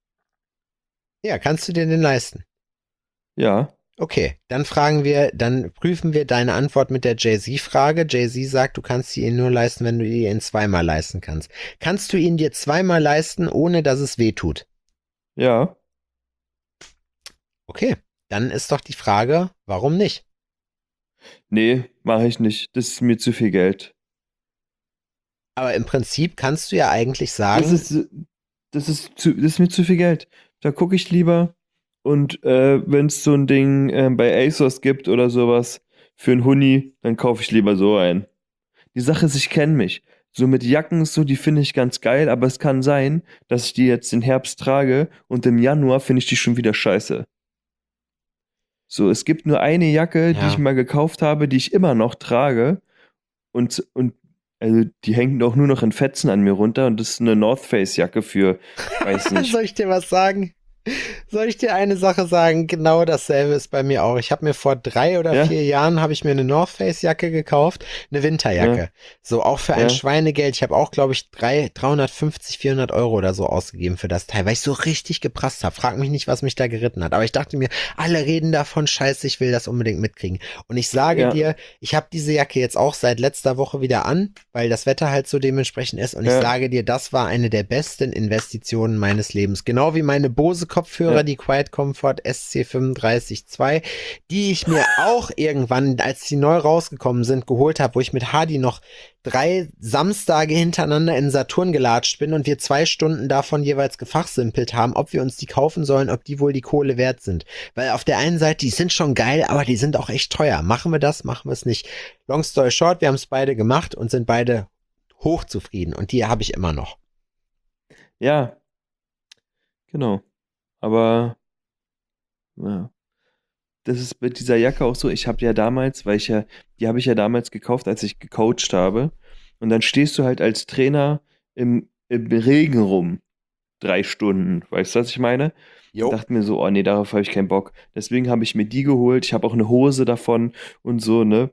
Ja, kannst du dir den leisten? Ja. Okay, dann fragen wir, dann prüfen wir deine Antwort mit der Jay-Z-Frage. Jay-Z sagt, du kannst sie ihn nur leisten, wenn du ihn zweimal leisten kannst. Kannst du ihn dir zweimal leisten, ohne dass es weh tut? Ja. Okay, dann ist doch die Frage, warum nicht? Nee, mache ich nicht. Das ist mir zu viel Geld. Aber im Prinzip kannst du ja eigentlich sagen, Das ist, das ist, zu, das ist mir zu viel Geld. Da gucke ich lieber. Und äh, wenn es so ein Ding äh, bei ASOS gibt oder sowas für einen Huni, dann kaufe ich lieber so ein. Die Sache ist, ich kenne mich. So mit Jacken so, die finde ich ganz geil, aber es kann sein, dass ich die jetzt im Herbst trage und im Januar finde ich die schon wieder scheiße. So, es gibt nur eine Jacke, die Ja. ich mal gekauft habe, die ich immer noch trage. Und, und also die hängt auch nur noch in Fetzen an mir runter und das ist eine North Face Jacke für, weiß nicht. soll ich dir was sagen? Soll ich dir eine Sache sagen? Genau dasselbe ist bei mir auch. Ich habe mir vor drei oder Ja? vier Jahren habe ich mir eine North Face Jacke gekauft, eine Winterjacke. Ja. So auch für ein Ja. Schweinegeld. Ich habe auch, glaube ich, drei, dreihundertfünfzig, vierhundert Euro oder so ausgegeben für das Teil, weil ich so richtig geprasst habe. Frag mich nicht, was mich da geritten hat. Aber ich dachte mir, alle reden davon, scheiße, ich will das unbedingt mitkriegen. Und ich sage Ja. dir, ich habe diese Jacke jetzt auch seit letzter Woche wieder an, weil das Wetter halt so dementsprechend ist. Und Ja. ich sage dir, das war eine der besten Investitionen meines Lebens. Genau wie meine Bose Kopfhörer, Ja. die Quiet Comfort S C fünfunddreißig zwei, die ich mir auch irgendwann, als die neu rausgekommen sind, geholt habe, wo ich mit Hardy noch drei Samstage hintereinander in Saturn gelatscht bin und wir zwei Stunden davon jeweils gefachsimpelt haben, ob wir uns die kaufen sollen, ob die wohl die Kohle wert sind. Weil auf der einen Seite, die sind schon geil, aber die sind auch echt teuer. Machen wir das, machen wir es nicht. Long story short, wir haben es beide gemacht und sind beide hochzufrieden und die habe ich immer noch. Ja. Genau. Aber ja. Das ist mit dieser Jacke auch so. Ich habe ja damals, weil ich ja, die habe ich ja damals gekauft, als ich gecoacht habe. Und dann stehst du halt als Trainer im, im Regen rum. Drei Stunden. Weißt du, was ich meine? Jo. Und dachte mir so, oh nee, darauf habe ich keinen Bock. Deswegen habe ich mir die geholt. Ich habe auch eine Hose davon und so, ne?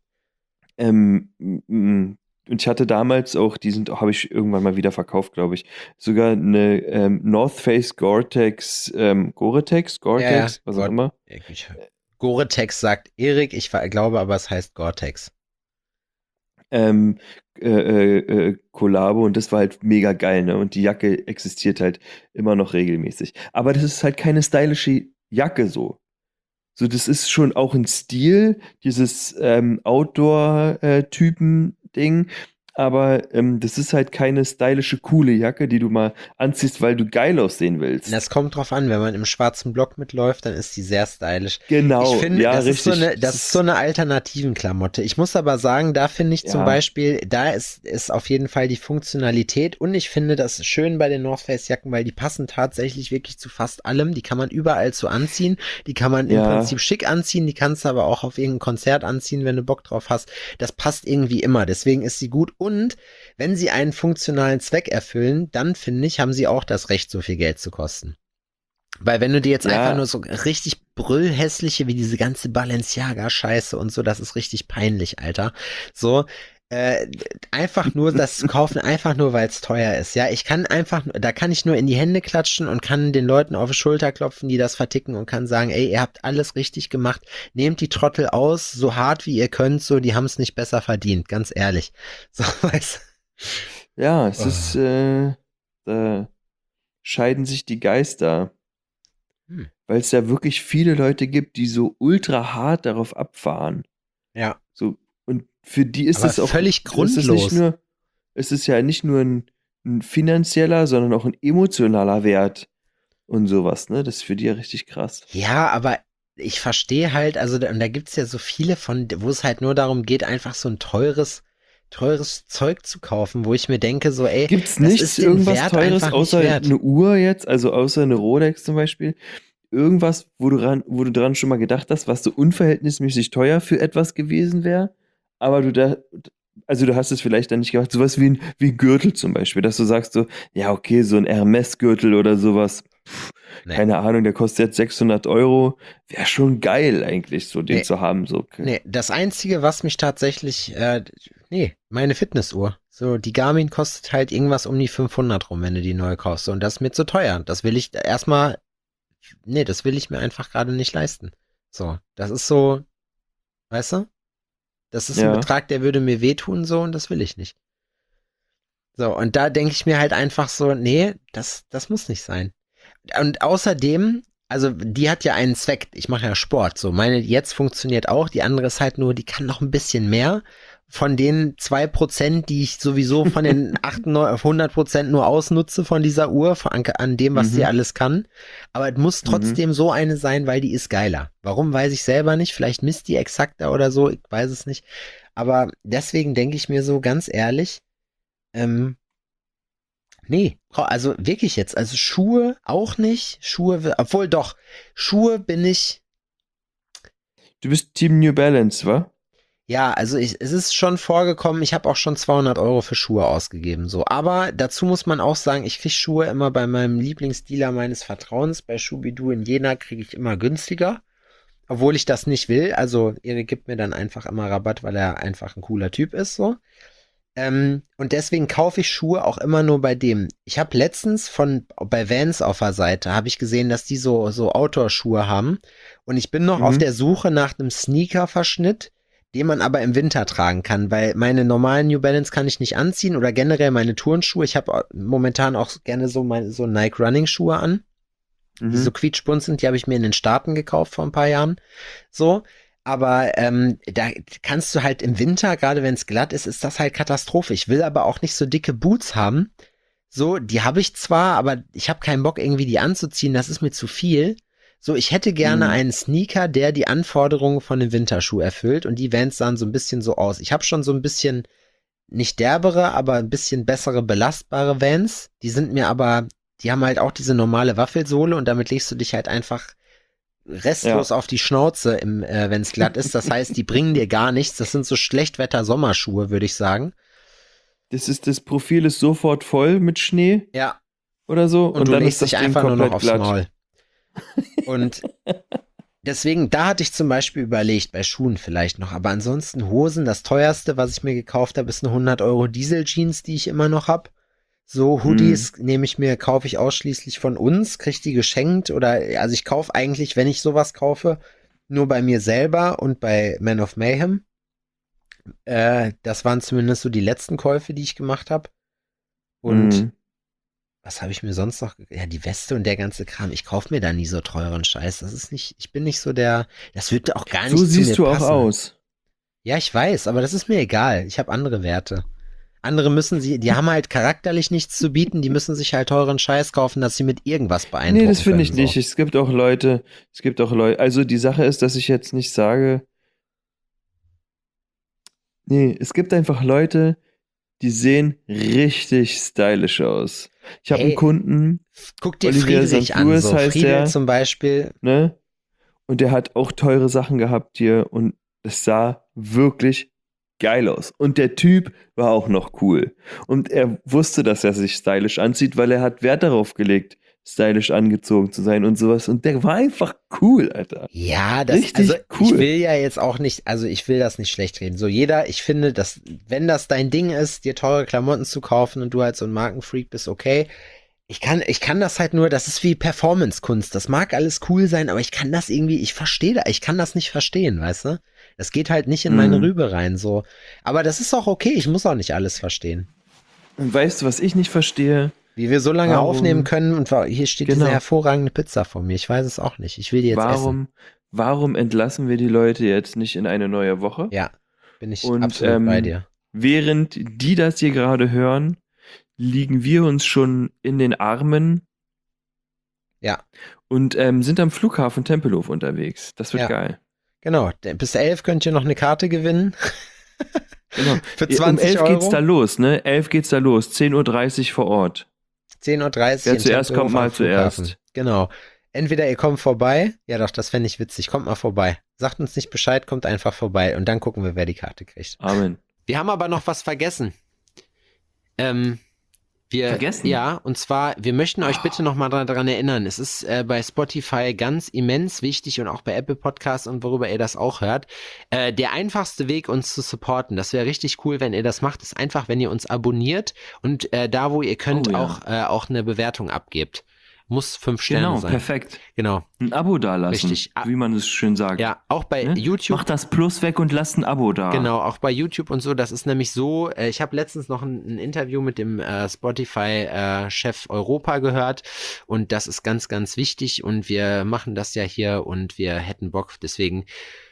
Ähm, m- m- und ich hatte damals auch, die sind, habe ich irgendwann mal wieder verkauft, glaube ich, sogar eine ähm, North Face Gore-Tex, ähm, Gore-Tex, Gore-Tex, was auch Gore- immer. Ich- Gore-Tex sagt Erik, ich ver- glaube aber es heißt Gore-Tex. ähm, äh, äh, äh, Kollabo und das war halt mega geil, ne? Und die Jacke existiert halt immer noch regelmäßig. Aber das ist halt keine stylische Jacke so. So, das ist schon auch ein Stil, dieses ähm, Outdoor-Typen-Ding. Aber ähm, das ist halt keine stylische, coole Jacke, die du mal anziehst, weil du geil aussehen willst. Das kommt drauf an, wenn man im schwarzen Block mitläuft, dann ist die sehr stylisch. Genau, Ich finde, ja, das, ist so richtig. eine, das ist so eine Alternativen-Klamotte. Ich muss aber sagen, da finde ich zum Ja. Beispiel, da ist, ist auf jeden Fall die Funktionalität und ich finde das schön bei den North Face Jacken, weil die passen tatsächlich wirklich zu fast allem. Die kann man überall so anziehen. Die kann man im Ja. Prinzip schick anziehen. Die kannst du aber auch auf irgendein Konzert anziehen, wenn du Bock drauf hast. Das passt irgendwie immer. Deswegen ist sie gut. Und wenn sie einen funktionalen Zweck erfüllen, dann finde ich, haben sie auch das Recht, so viel Geld zu kosten. Weil wenn du dir jetzt Ja. einfach nur so richtig brüllhässliche, wie diese ganze Balenciaga-Scheiße und so, das ist richtig peinlich, Alter. So, äh, einfach nur das zu kaufen, einfach nur, weil es teuer ist. Ja, ich kann einfach, da kann ich nur in die Hände klatschen und kann den Leuten auf die Schulter klopfen, die das verticken und kann sagen, ey, ihr habt alles richtig gemacht. Nehmt die Trottel aus, so hart wie ihr könnt, so, die haben es nicht besser verdient, ganz ehrlich. So, weißt Ja, es Oh. ist, äh, da scheiden sich die Geister. Hm. Weil es ja wirklich viele Leute gibt, die so ultra hart darauf abfahren. Ja. So, und für die ist Aber es auch völlig es ist grundlos. nicht nur, es ist ja nicht nur ein, ein finanzieller, sondern auch ein emotionaler Wert und sowas, ne? Das ist für die ja richtig krass. Ja, aber ich verstehe halt, also da, und da gibt's ja so viele von, wo es halt nur darum geht, einfach so ein teures, teures Zeug zu kaufen, wo ich mir denke, so, ey, Gibt's das nichts ist den irgendwas Wert Teures einfach nicht außer wert. eine Uhr jetzt, also außer eine Rolex zum Beispiel? Irgendwas, wo du dran, wo du dran schon mal gedacht hast, was so unverhältnismäßig teuer für etwas gewesen wäre, aber du da, also du hast es vielleicht dann nicht gemacht, sowas wie ein, wie ein Gürtel zum Beispiel, dass du sagst so, ja okay, so ein Hermes-Gürtel oder sowas, pff, Nee. keine Ahnung, der kostet jetzt sechshundert Euro. Wäre schon geil eigentlich, so den Nee. zu haben. So. Nee, das Einzige, was mich tatsächlich, äh, nee, meine Fitnessuhr. So, die Garmin kostet halt irgendwas um die fünfhundert rum, wenn du die neu kaufst. Und das ist mir zu teuer. Das will ich erstmal, nee, das will ich mir einfach gerade nicht leisten. So, das ist so, weißt du? Das ist ein Ja. Betrag, der würde mir wehtun, so, und das will ich nicht. So, und da denke ich mir halt einfach so, nee, das, das muss nicht sein. Und außerdem, also die hat ja einen Zweck. Ich mache ja Sport. So, meine jetzt funktioniert auch. Die andere ist halt nur, die kann noch ein bisschen mehr. Von den zwei Prozent, die ich sowieso von den achtundneunzig, hundert Prozent nur ausnutze von dieser Uhr, an, an dem, was Mhm. sie alles kann. Aber es muss trotzdem Mhm. so eine sein, weil die ist geiler. Warum, weiß ich selber nicht. Vielleicht misst die exakter oder so. Ich weiß es nicht. Aber deswegen denke ich mir so ganz ehrlich, ähm, nee, also wirklich jetzt, also Schuhe auch nicht, Schuhe, obwohl doch, Schuhe bin ich, Du bist Team New Balance, wa? ja, also ich, es ist schon vorgekommen, ich habe auch schon zweihundert Euro für Schuhe ausgegeben, so, aber dazu muss man auch sagen, ich kriege Schuhe immer bei meinem Lieblingsdealer meines Vertrauens, bei Schubidu in Jena kriege ich immer günstiger, obwohl ich das nicht will, also Erik gibt mir dann einfach immer Rabatt, weil er einfach ein cooler Typ ist, so. Ähm, und deswegen kaufe ich Schuhe auch immer nur bei dem. Ich habe letztens von bei Vans auf der Seite habe ich gesehen, dass die so so Outdoor-Schuhe haben und ich bin noch Mhm. auf der Suche nach einem Sneaker-Verschnitt, den man aber im Winter tragen kann, weil meine normalen New Balance kann ich nicht anziehen oder generell meine Turnschuhe. Ich habe momentan auch gerne so meine so Nike Running Schuhe an, die so Mhm. quietschbunt sind. Die habe ich mir in den Staaten gekauft vor ein paar Jahren. So. Aber ähm, da kannst du halt im Winter, gerade wenn es glatt ist, ist das halt Katastrophe. Ich will aber auch nicht so dicke Boots haben. So, die habe ich zwar, aber ich habe keinen Bock, irgendwie die anzuziehen. Das ist mir zu viel. So, ich hätte gerne Mhm. einen Sneaker, der die Anforderungen von einem Winterschuh erfüllt. Und die Vans sahen so ein bisschen so aus. Ich habe schon so ein bisschen, nicht derbere, aber ein bisschen bessere, belastbare Vans. Die sind mir aber, die haben halt auch diese normale Waffelsohle und damit legst du dich halt einfach restlos Ja. auf die Schnauze, im, äh, wenn es glatt ist. Das heißt, die bringen dir gar nichts. Das sind so Schlechtwetter-Sommerschuhe, würde ich sagen. Das ist, das Profil ist sofort voll mit Schnee Ja, oder so und und du dann legst ist das dich Ding einfach nur noch komplett aufs glatt. Maul. Und deswegen, da hatte ich zum Beispiel überlegt, bei Schuhen vielleicht noch. Aber ansonsten Hosen, das teuerste, was ich mir gekauft habe, ist eine hundert Euro Diesel-Jeans, die ich immer noch habe. So Hoodies Mhm. nehme ich mir, kaufe ich ausschließlich von uns, kriege die geschenkt oder, also ich kaufe eigentlich, wenn ich sowas kaufe, nur bei mir selber und bei Man of Mayhem. Äh, das waren zumindest so die letzten Käufe, die ich gemacht habe. Und Mhm. was habe ich mir sonst noch? Ja, die Weste und der ganze Kram. Ich kaufe mir da nie so teuren Scheiß. Das ist nicht, ich bin nicht so der, das würde auch gar So nicht zu mir siehst du auch passen. aus. Ja, ich weiß, aber das ist mir egal. Ich habe andere Werte. Andere müssen sie, die haben halt charakterlich nichts zu bieten, die müssen sich halt teuren Scheiß kaufen, dass sie mit irgendwas beeindrucken Nee, das finde ich können, so. nicht. Es gibt auch Leute, es gibt auch Leute, also die Sache ist, dass ich jetzt nicht sage, nee, es gibt einfach Leute, die sehen richtig stylisch aus. Ich habe einen Hey, Kunden, guck dir Olivier Friedrich Sankt an, Louis so. heißt Friedel der, zum Beispiel, ne? Und der hat auch teure Sachen gehabt hier und es sah wirklich geil aus. Und der Typ war auch noch cool. Und er wusste, dass er sich stylisch anzieht, weil er hat Wert darauf gelegt, stylisch angezogen zu sein und sowas. Und der war einfach cool, Alter. ja, das, Richtig also ich cool. will ja jetzt auch nicht, also ich will das nicht schlecht reden. So jeder, ich finde, dass, wenn das dein Ding ist, dir teure Klamotten zu kaufen und du halt so ein Markenfreak bist, okay. Ich kann, ich kann das halt nur, das ist wie Performance-Kunst. Das mag alles cool sein, aber ich kann das irgendwie, ich verstehe da, ich kann das nicht verstehen, weißt du? Das geht halt nicht in meine Mhm. Rübe rein, so. Aber das ist auch okay, ich muss auch nicht alles verstehen. Und weißt du, was ich nicht verstehe? Wie wir so lange Warum- aufnehmen können und wa- hier steht Genau. diese hervorragende Pizza vor mir. Ich weiß es auch nicht. Ich will die jetzt essen. Warum, warum entlassen wir die Leute jetzt nicht in eine neue Woche? Ja, bin ich Und absolut ähm, bei dir. während die das hier gerade hören, liegen wir uns schon in den Armen Ja, und ähm, sind am Flughafen Tempelhof unterwegs. Das wird Ja. geil. genau. Der- Bis elf könnt ihr noch eine Karte gewinnen. Genau. Für um zwanzig elf Euro. geht's da los, ne? elf geht's da los. zehn Uhr dreißig vor Ort. zehn Uhr dreißig Wer in zuerst Tempelhof kommt, mal am Flughafen. zuerst. Genau. Entweder ihr kommt vorbei, ja doch, das fände ich witzig, kommt mal vorbei. Sagt uns nicht Bescheid, kommt einfach vorbei und dann gucken wir, wer die Karte kriegt. Amen. Wir haben aber noch was vergessen. Ähm, Wir, vergessen. Ja, und zwar, wir möchten euch bitte nochmal daran erinnern, es ist äh, bei Spotify ganz immens wichtig und auch bei Apple Podcasts und worüber ihr das auch hört, äh, der einfachste Weg, uns zu supporten, das wäre richtig cool, wenn ihr das macht, ist einfach, wenn ihr uns abonniert und äh, da, wo ihr könnt, Oh ja. auch, äh, auch eine Bewertung abgebt. Muss fünf Sterne Genau, sein. perfekt. Genau, Ein Abo dalassen, Richtig. Ah. wie man es schön sagt. ja, auch bei Ne? YouTube. Macht das Plus weg und lasst ein Abo da. Genau, auch bei YouTube und so, das ist nämlich so, äh, ich habe letztens noch ein, ein Interview mit dem äh, Spotify-Chef Europa gehört und das ist ganz, ganz wichtig und wir machen das ja hier und wir hätten Bock, deswegen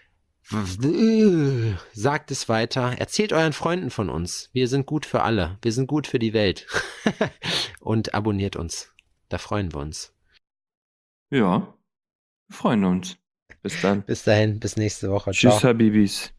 w- sagt es weiter, erzählt euren Freunden von uns, wir sind gut für alle, wir sind gut für die Welt und abonniert uns, da freuen wir uns. Ja, wir freuen uns. Bis dann. Bis dahin, bis nächste Woche, Tschüss, ciao. Habibis.